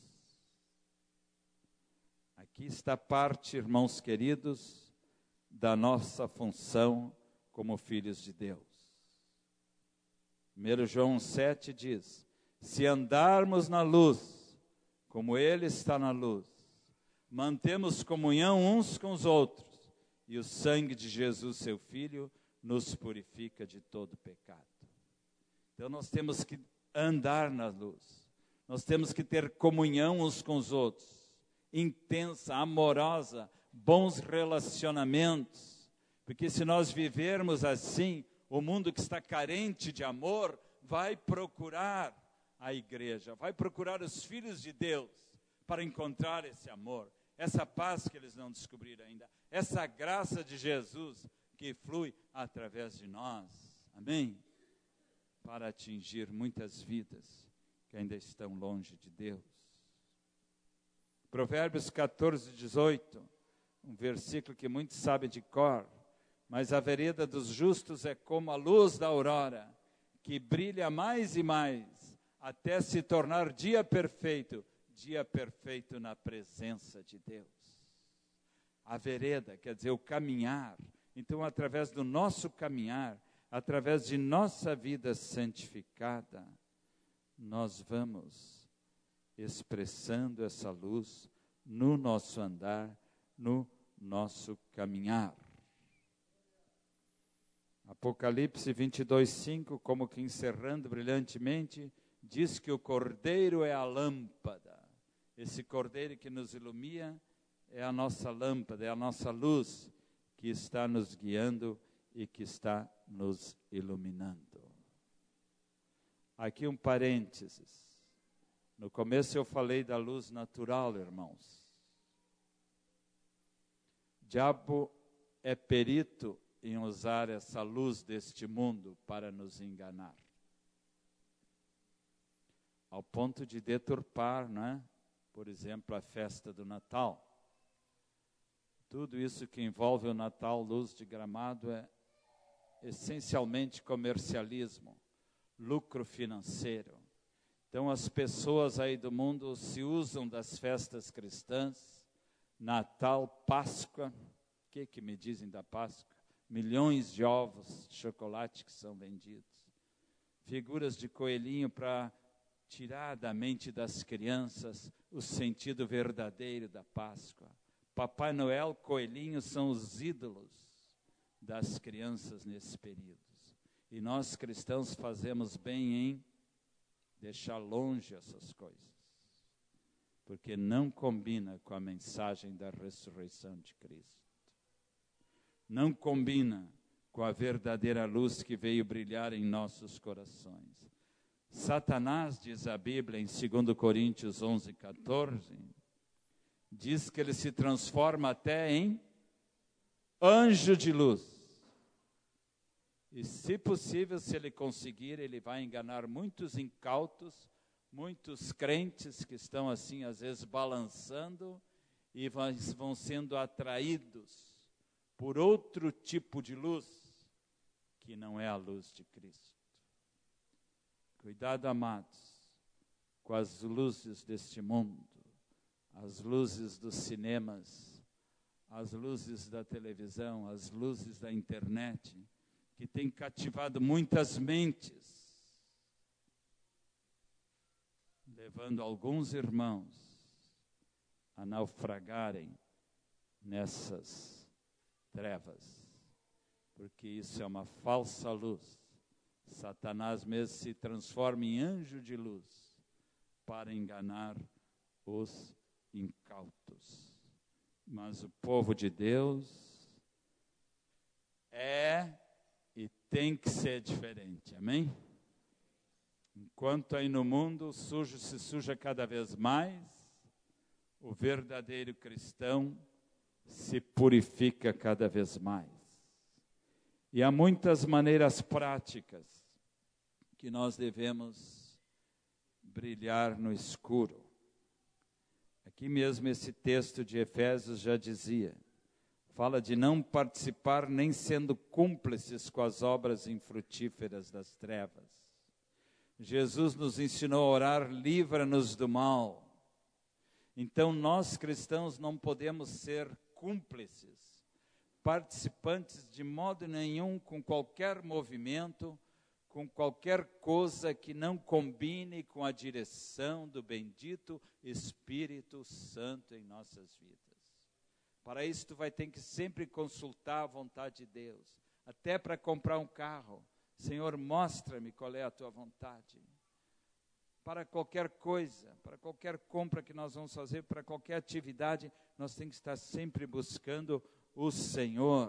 Aqui está parte, irmãos queridos, da nossa função como filhos de Deus. primeiro João sete diz, se andarmos na luz, como Ele está na luz, mantemos comunhão uns com os outros, e o sangue de Jesus, seu Filho, nos purifica de todo pecado. Então nós temos que andar na luz, nós temos que ter comunhão uns com os outros, intensa, amorosa, bons relacionamentos, porque se nós vivermos assim, o mundo que está carente de amor vai procurar a igreja, vai procurar os filhos de Deus para encontrar esse amor, essa paz que eles não descobriram ainda, essa graça de Jesus que flui através de nós, amém? Para atingir muitas vidas que ainda estão longe de Deus. Provérbios catorze, dezoito, um versículo que muitos sabem de cor, mas a vereda dos justos é como a luz da aurora, que brilha mais e mais, até se tornar dia perfeito, dia perfeito na presença de Deus. A vereda, quer dizer, o caminhar. Então, através do nosso caminhar, através de nossa vida santificada, nós vamos expressando essa luz no nosso andar, no nosso caminhar. Apocalipse vinte e dois, cinco, como que encerrando brilhantemente, diz que o Cordeiro é a lâmpada. Esse Cordeiro que nos ilumina é a nossa lâmpada, é a nossa luz que está nos guiando e que está nos iluminando. Aqui um parênteses. No começo eu falei da luz natural, irmãos. O diabo é perito em usar essa luz deste mundo para nos enganar. Ao ponto de deturpar, não é? Por exemplo, a festa do Natal. Tudo isso que envolve o Natal, luz de Gramado, é essencialmente comercialismo, lucro financeiro. Então as pessoas aí do mundo se usam das festas cristãs, Natal, Páscoa. O que, que me dizem da Páscoa? Milhões de ovos de chocolate que são vendidos. Figuras de coelhinho para tirar da mente das crianças o sentido verdadeiro da Páscoa. Papai Noel, coelhinho são os ídolos das crianças nesse período. E nós cristãos fazemos bem em deixar longe essas coisas, porque não combina com a mensagem da ressurreição de Cristo. Não combina com a verdadeira luz que veio brilhar em nossos corações. Satanás, diz a Bíblia em dois Coríntios onze, quatorze, diz que ele se transforma até em anjo de luz. E, se possível, se ele conseguir, ele vai enganar muitos incautos, muitos crentes que estão assim, às vezes, balançando e vão sendo atraídos por outro tipo de luz, que não é a luz de Cristo. Cuidado, amados, com as luzes deste mundo, as luzes dos cinemas, as luzes da televisão, as luzes da internet, que tem cativado muitas mentes, levando alguns irmãos a naufragarem nessas trevas, porque isso é uma falsa luz. Satanás mesmo se transforma em anjo de luz para enganar os incautos. Mas o povo de Deus é e tem que ser diferente, amém? Enquanto aí no mundo o sujo se suja cada vez mais, o verdadeiro cristão se purifica cada vez mais. E há muitas maneiras práticas que nós devemos brilhar no escuro. Aqui mesmo esse texto de Efésios já dizia, fala de não participar nem sendo cúmplices com as obras infrutíferas das trevas. Jesus nos ensinou a orar, livra-nos do mal. Então nós cristãos não podemos ser cúmplices, participantes de modo nenhum com qualquer movimento, com qualquer coisa que não combine com a direção do bendito Espírito Santo em nossas vidas. Para isso, tu vai ter que sempre consultar a vontade de Deus. Até para comprar um carro. Senhor, mostra-me qual é a tua vontade. Para qualquer coisa, para qualquer compra que nós vamos fazer, para qualquer atividade, nós temos que estar sempre buscando o Senhor.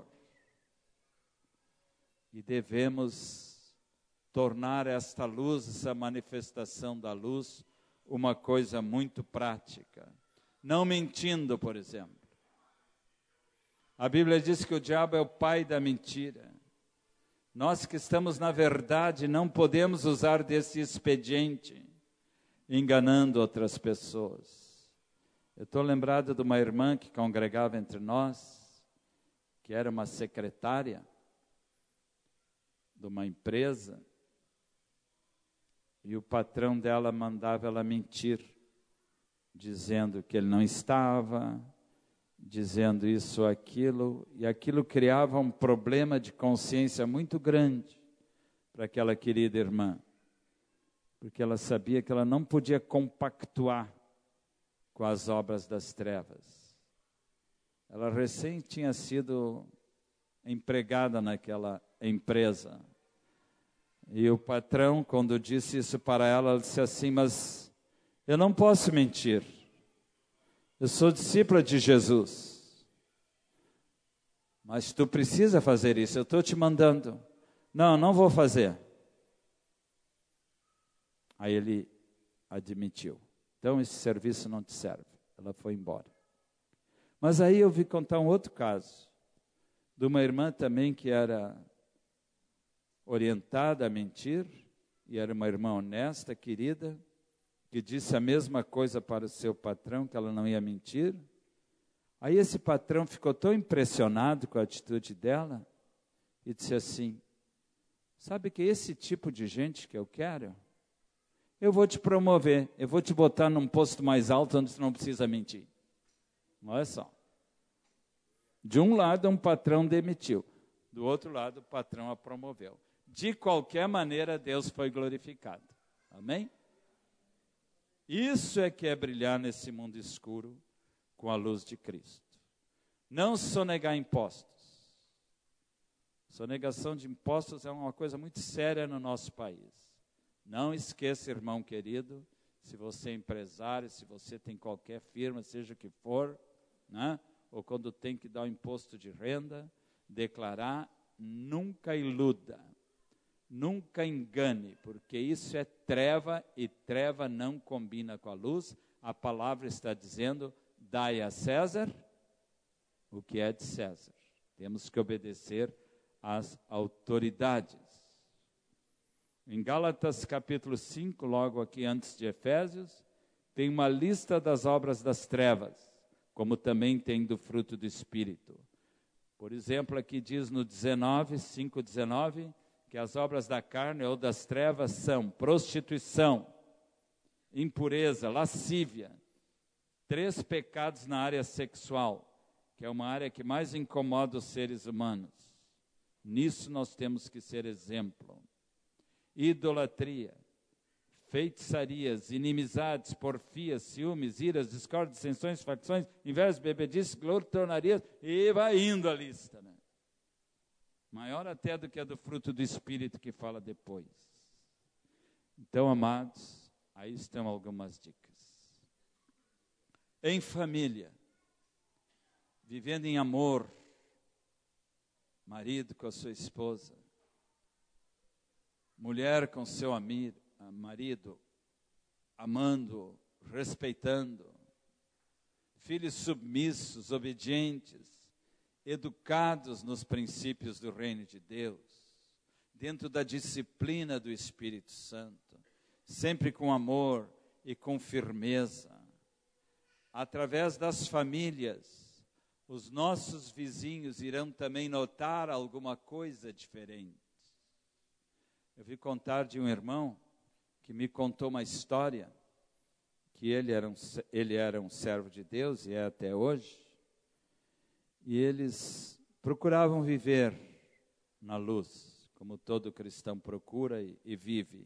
E devemos tornar esta luz, essa manifestação da luz, uma coisa muito prática. Não mentindo, por exemplo. A Bíblia diz que o diabo é o pai da mentira. Nós que estamos na verdade não podemos usar desse expediente, enganando outras pessoas. Eu estou lembrado de uma irmã que congregava entre nós, que era uma secretária de uma empresa, e o patrão dela mandava ela mentir, dizendo que ele não estava, dizendo isso ou aquilo, e aquilo criava um problema de consciência muito grande para aquela querida irmã, porque ela sabia que ela não podia compactuar com as obras das trevas. Ela recém tinha sido empregada naquela empresa, e o patrão, quando disse isso para ela, ela disse assim, mas eu não posso mentir. Eu sou discípula de Jesus. Mas tu precisa fazer isso, eu estou te mandando. Não, não vou fazer. Aí ele admitiu. Então esse serviço não te serve. Ela foi embora. Mas aí eu vi contar um outro caso. De uma irmã também que era orientada a mentir. E era uma irmã honesta, querida, que disse a mesma coisa para o seu patrão, que ela não ia mentir. Aí esse patrão ficou tão impressionado com a atitude dela e disse assim, sabe que esse tipo de gente que eu quero, eu vou te promover, eu vou te botar num posto mais alto onde você não precisa mentir. Olha só. De um lado, um patrão demitiu, do outro lado, o patrão a promoveu. De qualquer maneira, Deus foi glorificado. Amém? Isso é que é brilhar nesse mundo escuro com a luz de Cristo. Não sonegar impostos. Sonegação de impostos é uma coisa muito séria no nosso país. Não esqueça, irmão querido, se você é empresário, se você tem qualquer firma, seja o que for, né? Ou quando tem que dar o imposto de renda, declarar, nunca iluda. Nunca engane, porque isso é treva e treva não combina com a luz. A palavra está dizendo, dai a César o que é de César. Temos que obedecer às autoridades. Em Gálatas capítulo cinco, logo aqui antes de Efésios, tem uma lista das obras das trevas, como também tem do fruto do Espírito. Por exemplo, aqui diz no dezenove, cinco, dezenove, que as obras da carne ou das trevas são prostituição, impureza, lascívia, três pecados na área sexual, que é uma área que mais incomoda os seres humanos. Nisso nós temos que ser exemplo. Idolatria, feitiçarias, inimizades, porfias, ciúmes, iras, discórdias, dissensões, facções, invejas, bebedices, glotonarias, e vai indo a lista, né? Maior até do que a do fruto do Espírito que fala depois. Então, amados, aí estão algumas dicas. Em família, vivendo em amor, marido com a sua esposa, mulher com seu amigo, marido, amando, respeitando, filhos submissos, obedientes, educados nos princípios do reino de Deus, dentro da disciplina do Espírito Santo, sempre com amor e com firmeza. através das famílias, os nossos vizinhos irão também notar alguma coisa diferente. Eu vi contar de um irmão que me contou uma história, que ele era um, ele era um servo de Deus, e é até hoje, e eles procuravam viver na luz, como todo cristão procura e, e vive.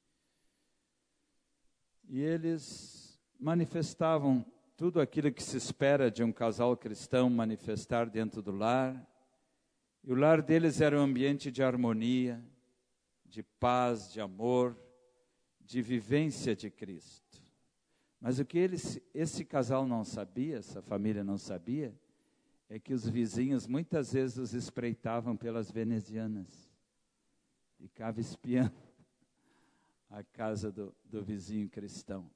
E eles manifestavam tudo aquilo que se espera de um casal cristão manifestar dentro do lar. E o lar deles era um ambiente de harmonia, de paz, de amor, de vivência de Cristo. Mas o que eles, esse casal não sabia, essa família não sabia, é que os vizinhos muitas vezes os espreitavam pelas venezianas. Ficava espiando a casa do, do vizinho cristão.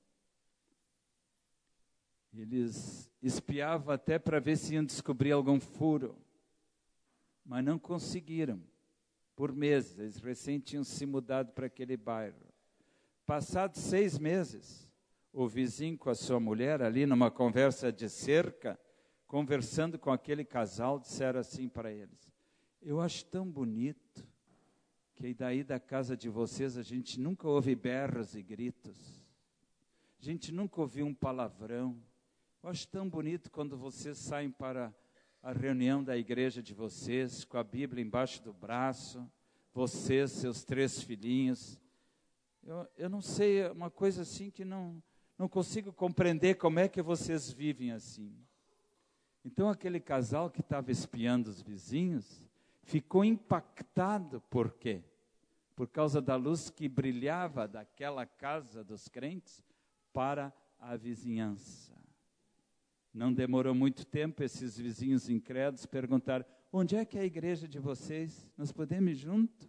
Eles espiavam até para ver se iam descobrir algum furo, mas não conseguiram. Por meses, eles recém tinham se mudado para aquele bairro. Passados seis meses, o vizinho com a sua mulher, ali numa conversa de cerca, conversando com aquele casal, disseram assim para eles: eu acho tão bonito que daí da casa de vocês a gente nunca ouve berros e gritos, a gente nunca ouviu um palavrão. Eu acho tão bonito quando vocês saem para a reunião da igreja de vocês, com a Bíblia embaixo do braço, vocês, seus três filhinhos. Eu, eu não sei, é uma coisa assim que não, não consigo compreender como é que vocês vivem assim. Então aquele casal que estava espiando os vizinhos ficou impactado. Por quê? Por causa da luz que brilhava daquela casa dos crentes para a vizinhança. Não demorou muito tempo, esses vizinhos incrédulos perguntaram: onde é que é a igreja de vocês? Nós podemos ir junto?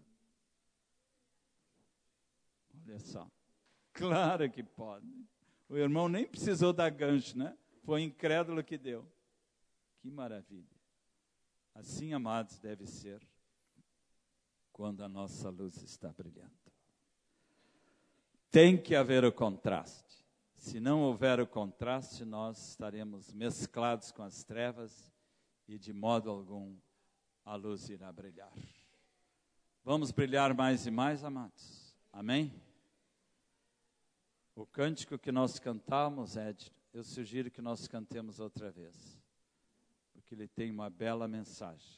Olha só, claro que pode. O irmão nem precisou dar gancho, né? Foi incrédulo que deu. Que maravilha. Assim, amados, deve ser quando a nossa luz está brilhando. Tem que haver o contraste. Se não houver o contraste, nós estaremos mesclados com as trevas e de modo algum a luz irá brilhar. Vamos brilhar mais e mais, amados. Amém? O cântico que nós cantamos, Ed, eu sugiro que nós cantemos outra vez, porque ele tem uma bela mensagem.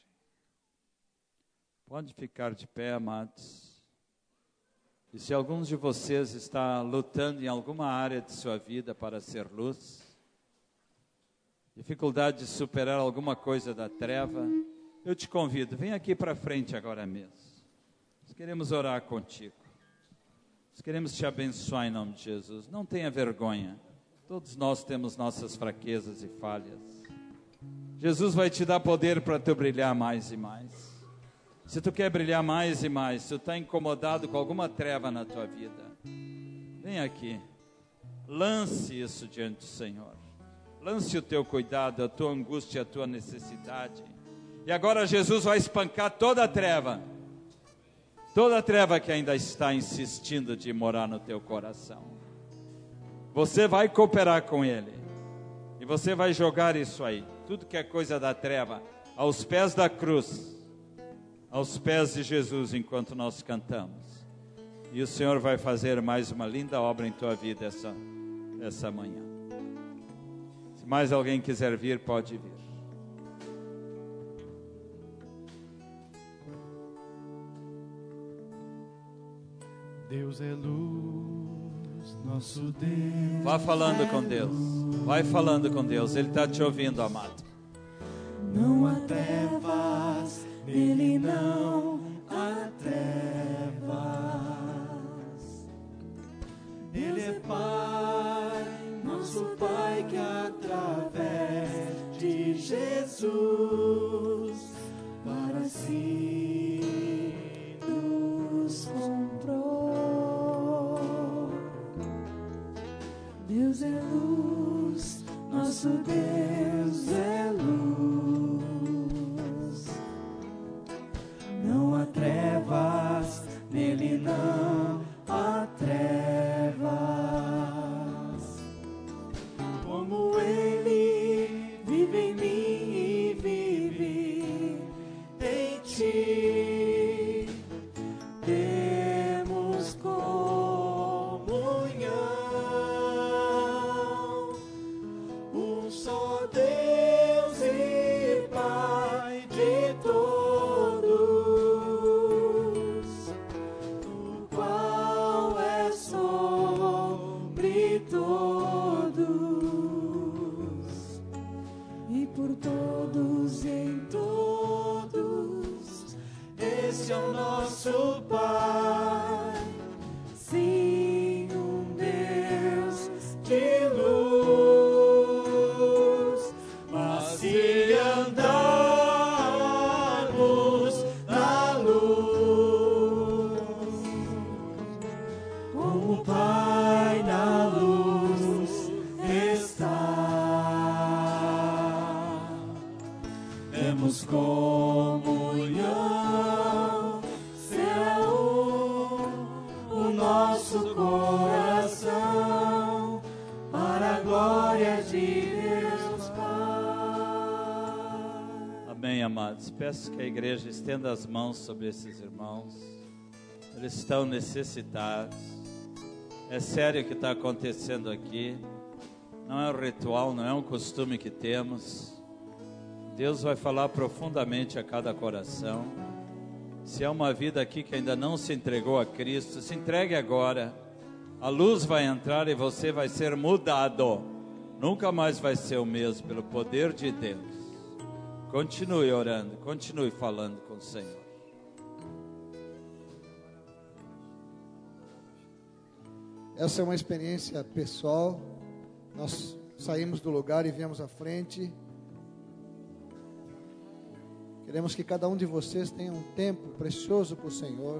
Pode ficar de pé, amados. E se alguns de vocês está lutando em alguma área de sua vida para ser luz, dificuldade de superar alguma coisa da treva, eu te convido, vem aqui para frente agora mesmo. Nós queremos orar contigo. Nós queremos te abençoar em nome de Jesus. Não tenha vergonha. Todos nós temos nossas fraquezas e falhas. Jesus vai te dar poder para tu brilhar mais e mais. Se tu quer brilhar mais e mais, se tu está incomodado com alguma treva na tua vida, vem aqui, lance isso diante do Senhor, lance o teu cuidado, a tua angústia, a tua necessidade, e agora Jesus vai espancar toda a treva, toda a treva que ainda está insistindo de morar no teu coração. Você vai cooperar com Ele, e você vai jogar isso aí, tudo que é coisa da treva, aos pés da cruz, aos pés de Jesus, enquanto nós cantamos. E o Senhor vai fazer mais uma linda obra em tua vida essa, essa manhã. Se mais alguém quiser vir, pode vir. Deus é luz, nosso Deus. Vá falando com Deus. Vai falando com Deus. Ele está te ouvindo, amado. Não há trevas, nele não há trevas. Ele é Pai, nosso Pai, que através de Jesus para si nos comprou. Deus é luz, nosso Deus é luz. Não há trevas, nele não há trevas. Como Ele como o Pai na luz está. Temos comunhão, céu, o nosso coração, para a glória de Deus Pai. Amém, amados. Peço que a igreja estenda as mãos sobre esses irmãos. Eles estão necessitados. É sério o que está acontecendo aqui. Não é um ritual, não é um costume que temos. Deus vai falar profundamente a cada coração. Se há uma vida aqui que ainda não se entregou a Cristo, se entregue agora. A luz vai entrar e você vai ser mudado. Nunca mais vai ser o mesmo pelo poder de Deus. Continue orando, continue falando com o Senhor. Essa é uma experiência pessoal. Nós saímos do lugar e viemos à frente. Queremos que cada um de vocês tenha um tempo precioso com o Senhor.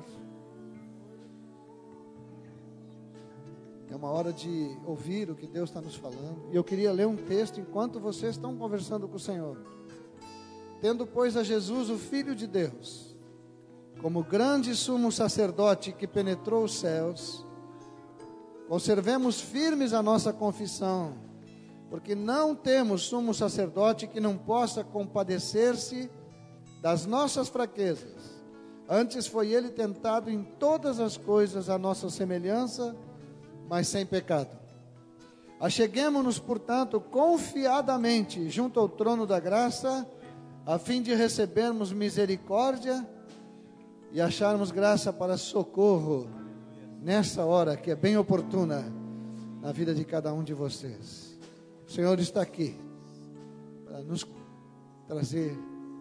É uma hora de ouvir o que Deus está nos falando. E eu queria ler um texto enquanto vocês estão conversando com o Senhor. Tendo, pois, a Jesus, o Filho de Deus, como grande sumo sacerdote que penetrou os céus, conservemos firmes a nossa confissão, porque não temos sumo sacerdote que não possa compadecer-se das nossas fraquezas. Antes foi ele tentado em todas as coisas à nossa semelhança, mas sem pecado. Acheguemo-nos, portanto, confiadamente junto ao trono da graça, a fim de recebermos misericórdia e acharmos graça para socorro nessa hora que é bem oportuna na vida de cada um de vocês. O Senhor está aqui para nos trazer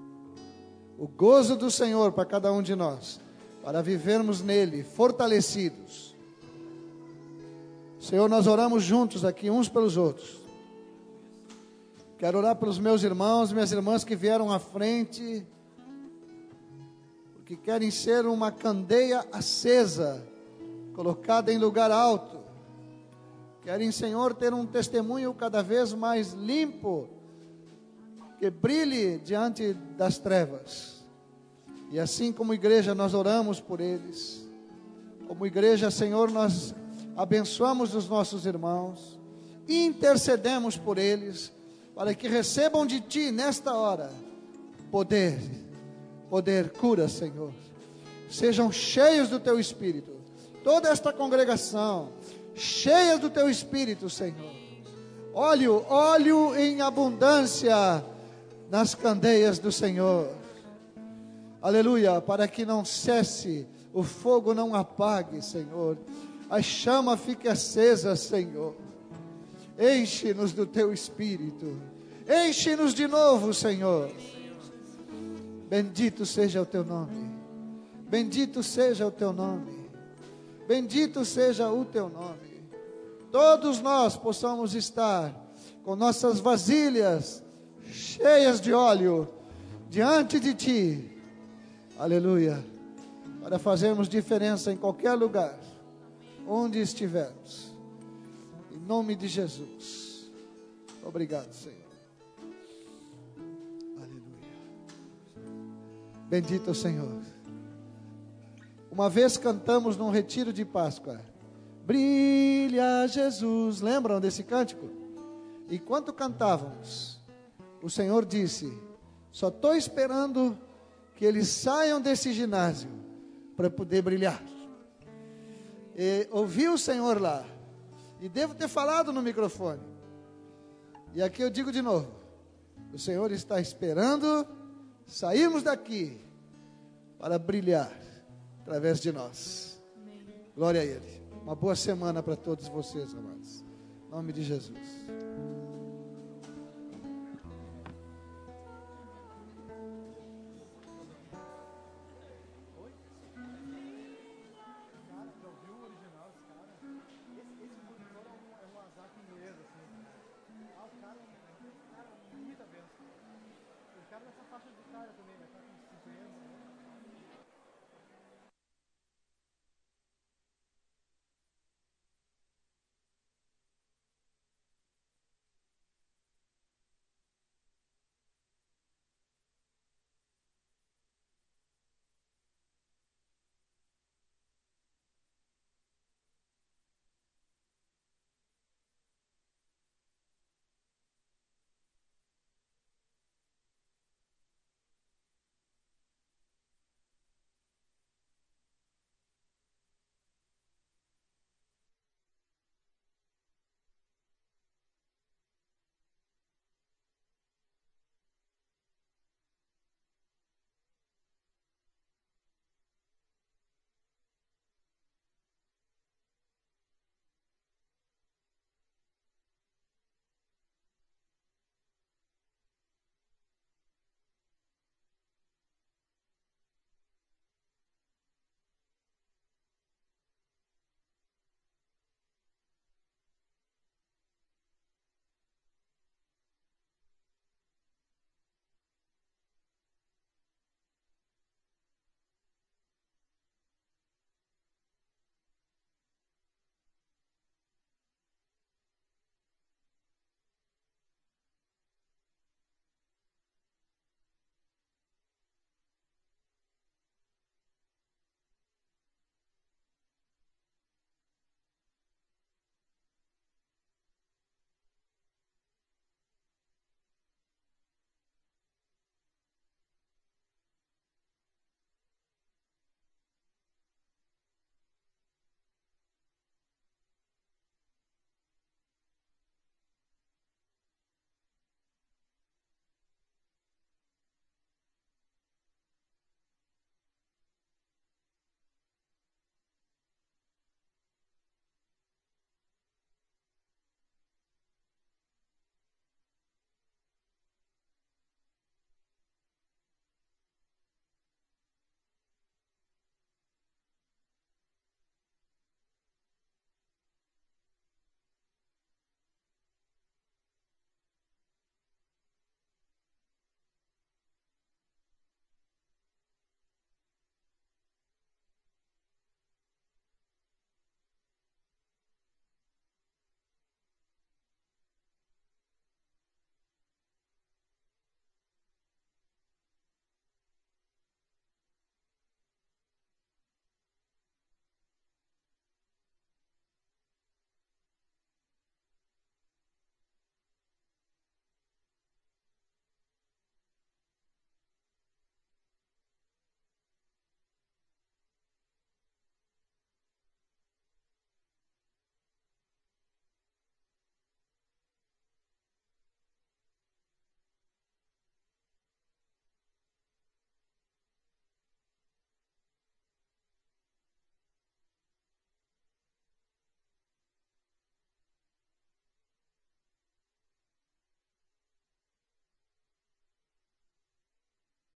o gozo do Senhor para cada um de nós, para vivermos nele fortalecidos. Senhor, nós oramos juntos aqui uns pelos outros. Quero orar pelos meus irmãos, minhas irmãs que vieram à frente, porque querem ser uma candeia acesa, colocada em lugar alto. Querem, Senhor, ter um testemunho cada vez mais limpo, que brilhe diante das trevas. E assim como igreja nós oramos por eles. Como igreja, Senhor, nós abençoamos os nossos irmãos, intercedemos por eles, para que recebam de Ti nesta hora poder, poder, cura, Senhor. Sejam cheios do Teu Espírito. Toda esta congregação, cheia do Teu Espírito, Senhor. Óleo, óleo em abundância nas candeias do Senhor. Aleluia, para que não cesse, o fogo não apague, Senhor. A chama fique acesa, Senhor. Enche-nos do Teu Espírito. Enche-nos de novo, Senhor. Bendito seja o Teu nome. Bendito seja o Teu nome. Bendito seja o Teu nome. Todos nós possamos estar com nossas vasilhas cheias de óleo diante de Ti. Aleluia. Para fazermos diferença em qualquer lugar, onde estivermos. Em nome de Jesus. Obrigado, Senhor. Aleluia. Bendito o Senhor. Uma vez cantamos num retiro de Páscoa. Brilha Jesus. Lembram desse cântico? Enquanto cantávamos, o Senhor disse: só estou esperando que eles saiam desse ginásio para poder brilhar. E ouvi o Senhor lá. E devo ter falado no microfone. E aqui eu digo de novo: o Senhor está esperando sairmos daqui para brilhar através de nós. Amém. Glória a Ele. Uma boa semana para todos vocês, amados. Em nome de Jesus.